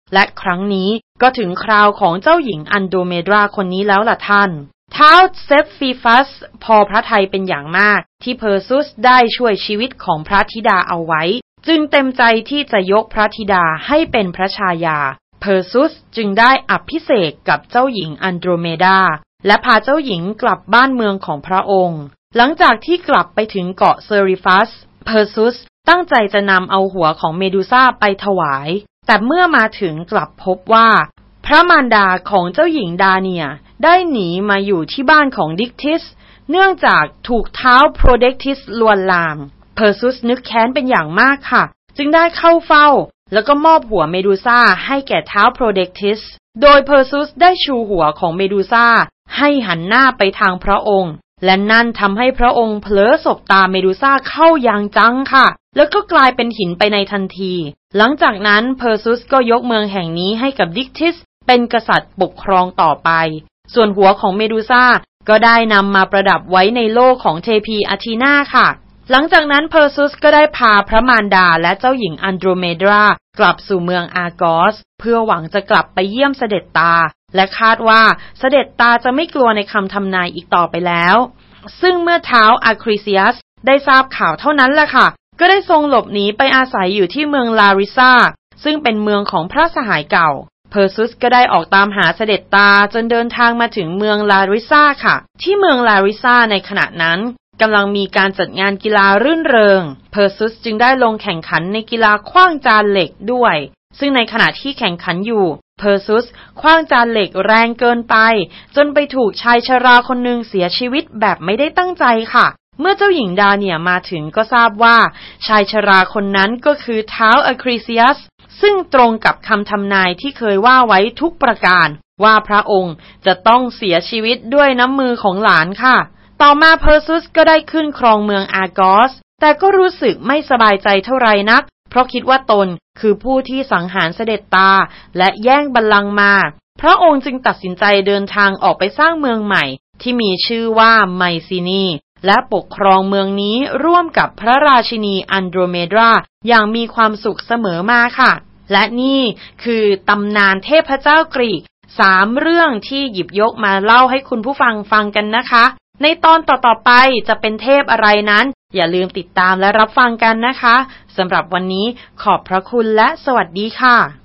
และครั้งนี้ก็ถึงคราวของเจ้าหญิงอันโดเมดราคนนี้แล้วล่ะท่านท้าวเซฟฟีฟัสพอพระทัยเป็นอย่างมากที่เพอร์ซุสได้ช่วยชีวิตของพระธิดาเอาไว้จึงเต็มใจที่จะยกพระธิดาให้เป็นพระชายาเพอร์ซุสจึงได้อภิเษกกับเจ้าหญิงอันโดรเมดาและพาเจ้าหญิงกลับบ้านเมืองของพระองค์หลังจากที่กลับไปถึงเกาะเซริฟัสเพอร์ซุสตั้งใจจะนำเอาหัวของเมดูซ่าไปถวายแต่เมื่อมาถึงกลับพบว่าพระมารดาของเจ้าหญิงดาเนียได้หนีมาอยู่ที่บ้านของดิกทิสเนื่องจากถูกท้าวโปรเดกทิสลวนลามเพอร์ซุสนึกแค้นเป็นอย่างมากค่ะจึงได้เข้าเฝ้าแล้วก็มอบหัวเมดูซ่าให้แก่ท้าวโปรเดกทิสโดยเพอร์ซุสได้ชูหัวของเมดูซ่าให้หันหน้าไปทางพระองค์และนั่นทำให้พระองค์เผลอสบตาเมดูซ่าเข้าอย่างจังค่ะแล้วก็กลายเป็นหินไปในทันทีหลังจากนั้นเพอร์ซุสก็ยกเมืองแห่งนี้ให้กับดิกทิสเป็นกษัตริย์ปกครองต่อไปส่วนหัวของเมดูซ่าก็ได้นำมาประดับไว้ในโลกของเทพีอาธีนาค่ะหลังจากนั้นเพอร์ซุสก็ได้พาพระมารดาและเจ้าหญิงอันโดรเมดากลับสู่เมืองอาร์กอสเพื่อหวังจะกลับไปเยี่ยมเสด็จตาและคาดว่าเสด็จตาจะไม่กลัวในคำทำนายอีกต่อไปแล้วซึ่งเมื่อท้าวอาคริเซียสได้ทราบข่าวเท่านั้นแหละค่ะก็ได้ทรงหลบหนีไปอาศัยอยู่ที่เมืองลาริซาซึ่งเป็นเมืองของพระสหายเก่าเพอร์ซุสก็ได้ออกตามหาเสด็จตาจนเดินทางมาถึงเมืองลาริซาค่ะที่เมืองลาริซาในขณะนั้นกำลังมีการจัดงานกีฬารื่นเริงเพอร์ซุสจึงได้ลงแข่งขันในกีฬาขว้างจานเหล็กด้วยซึ่งในขณะที่แข่งขันอยู่เพอร์ซุสขว้างจานเหล็กแรงเกินไปจนไปถูกชายชราคนหนึ่งเสียชีวิตแบบไม่ได้ตั้งใจค่ะเมื่อเจ้าหญิงดาเนียมาถึงก็ทราบว่าชายชราคนนั้นก็คือท้าวอาคริเซียสซึ่งตรงกับคำทำนายที่เคยว่าไว้ทุกประการว่าพระองค์จะต้องเสียชีวิตด้วยน้ำมือของหลานค่ะต่อมาเพอร์ซุสก็ได้ขึ้นครองเมืองอาร์กอสแต่ก็รู้สึกไม่สบายใจเท่าไรนักเพราะคิดว่าตนคือผู้ที่สังหารเสด็จตาและแย่งบัลลังก์มาพระองค์จึงตัดสินใจเดินทางออกไปสร้างเมืองใหม่ที่มีชื่อว่าไมซีนีและปกครองเมืองนี้ร่วมกับพระราชินีอันโดรเมดาอย่างมีความสุขเสมอมาค่ะและนี่คือตำนานเทพเจ้ากรีกสามเรื่องที่หยิบยกมาเล่าให้คุณผู้ฟังฟังกันนะคะในตอนต่อๆไปจะเป็นเทพอะไรนั้นอย่าลืมติดตามและรับฟังกันนะคะสำหรับวันนี้ขอบพระคุณและสวัสดีค่ะ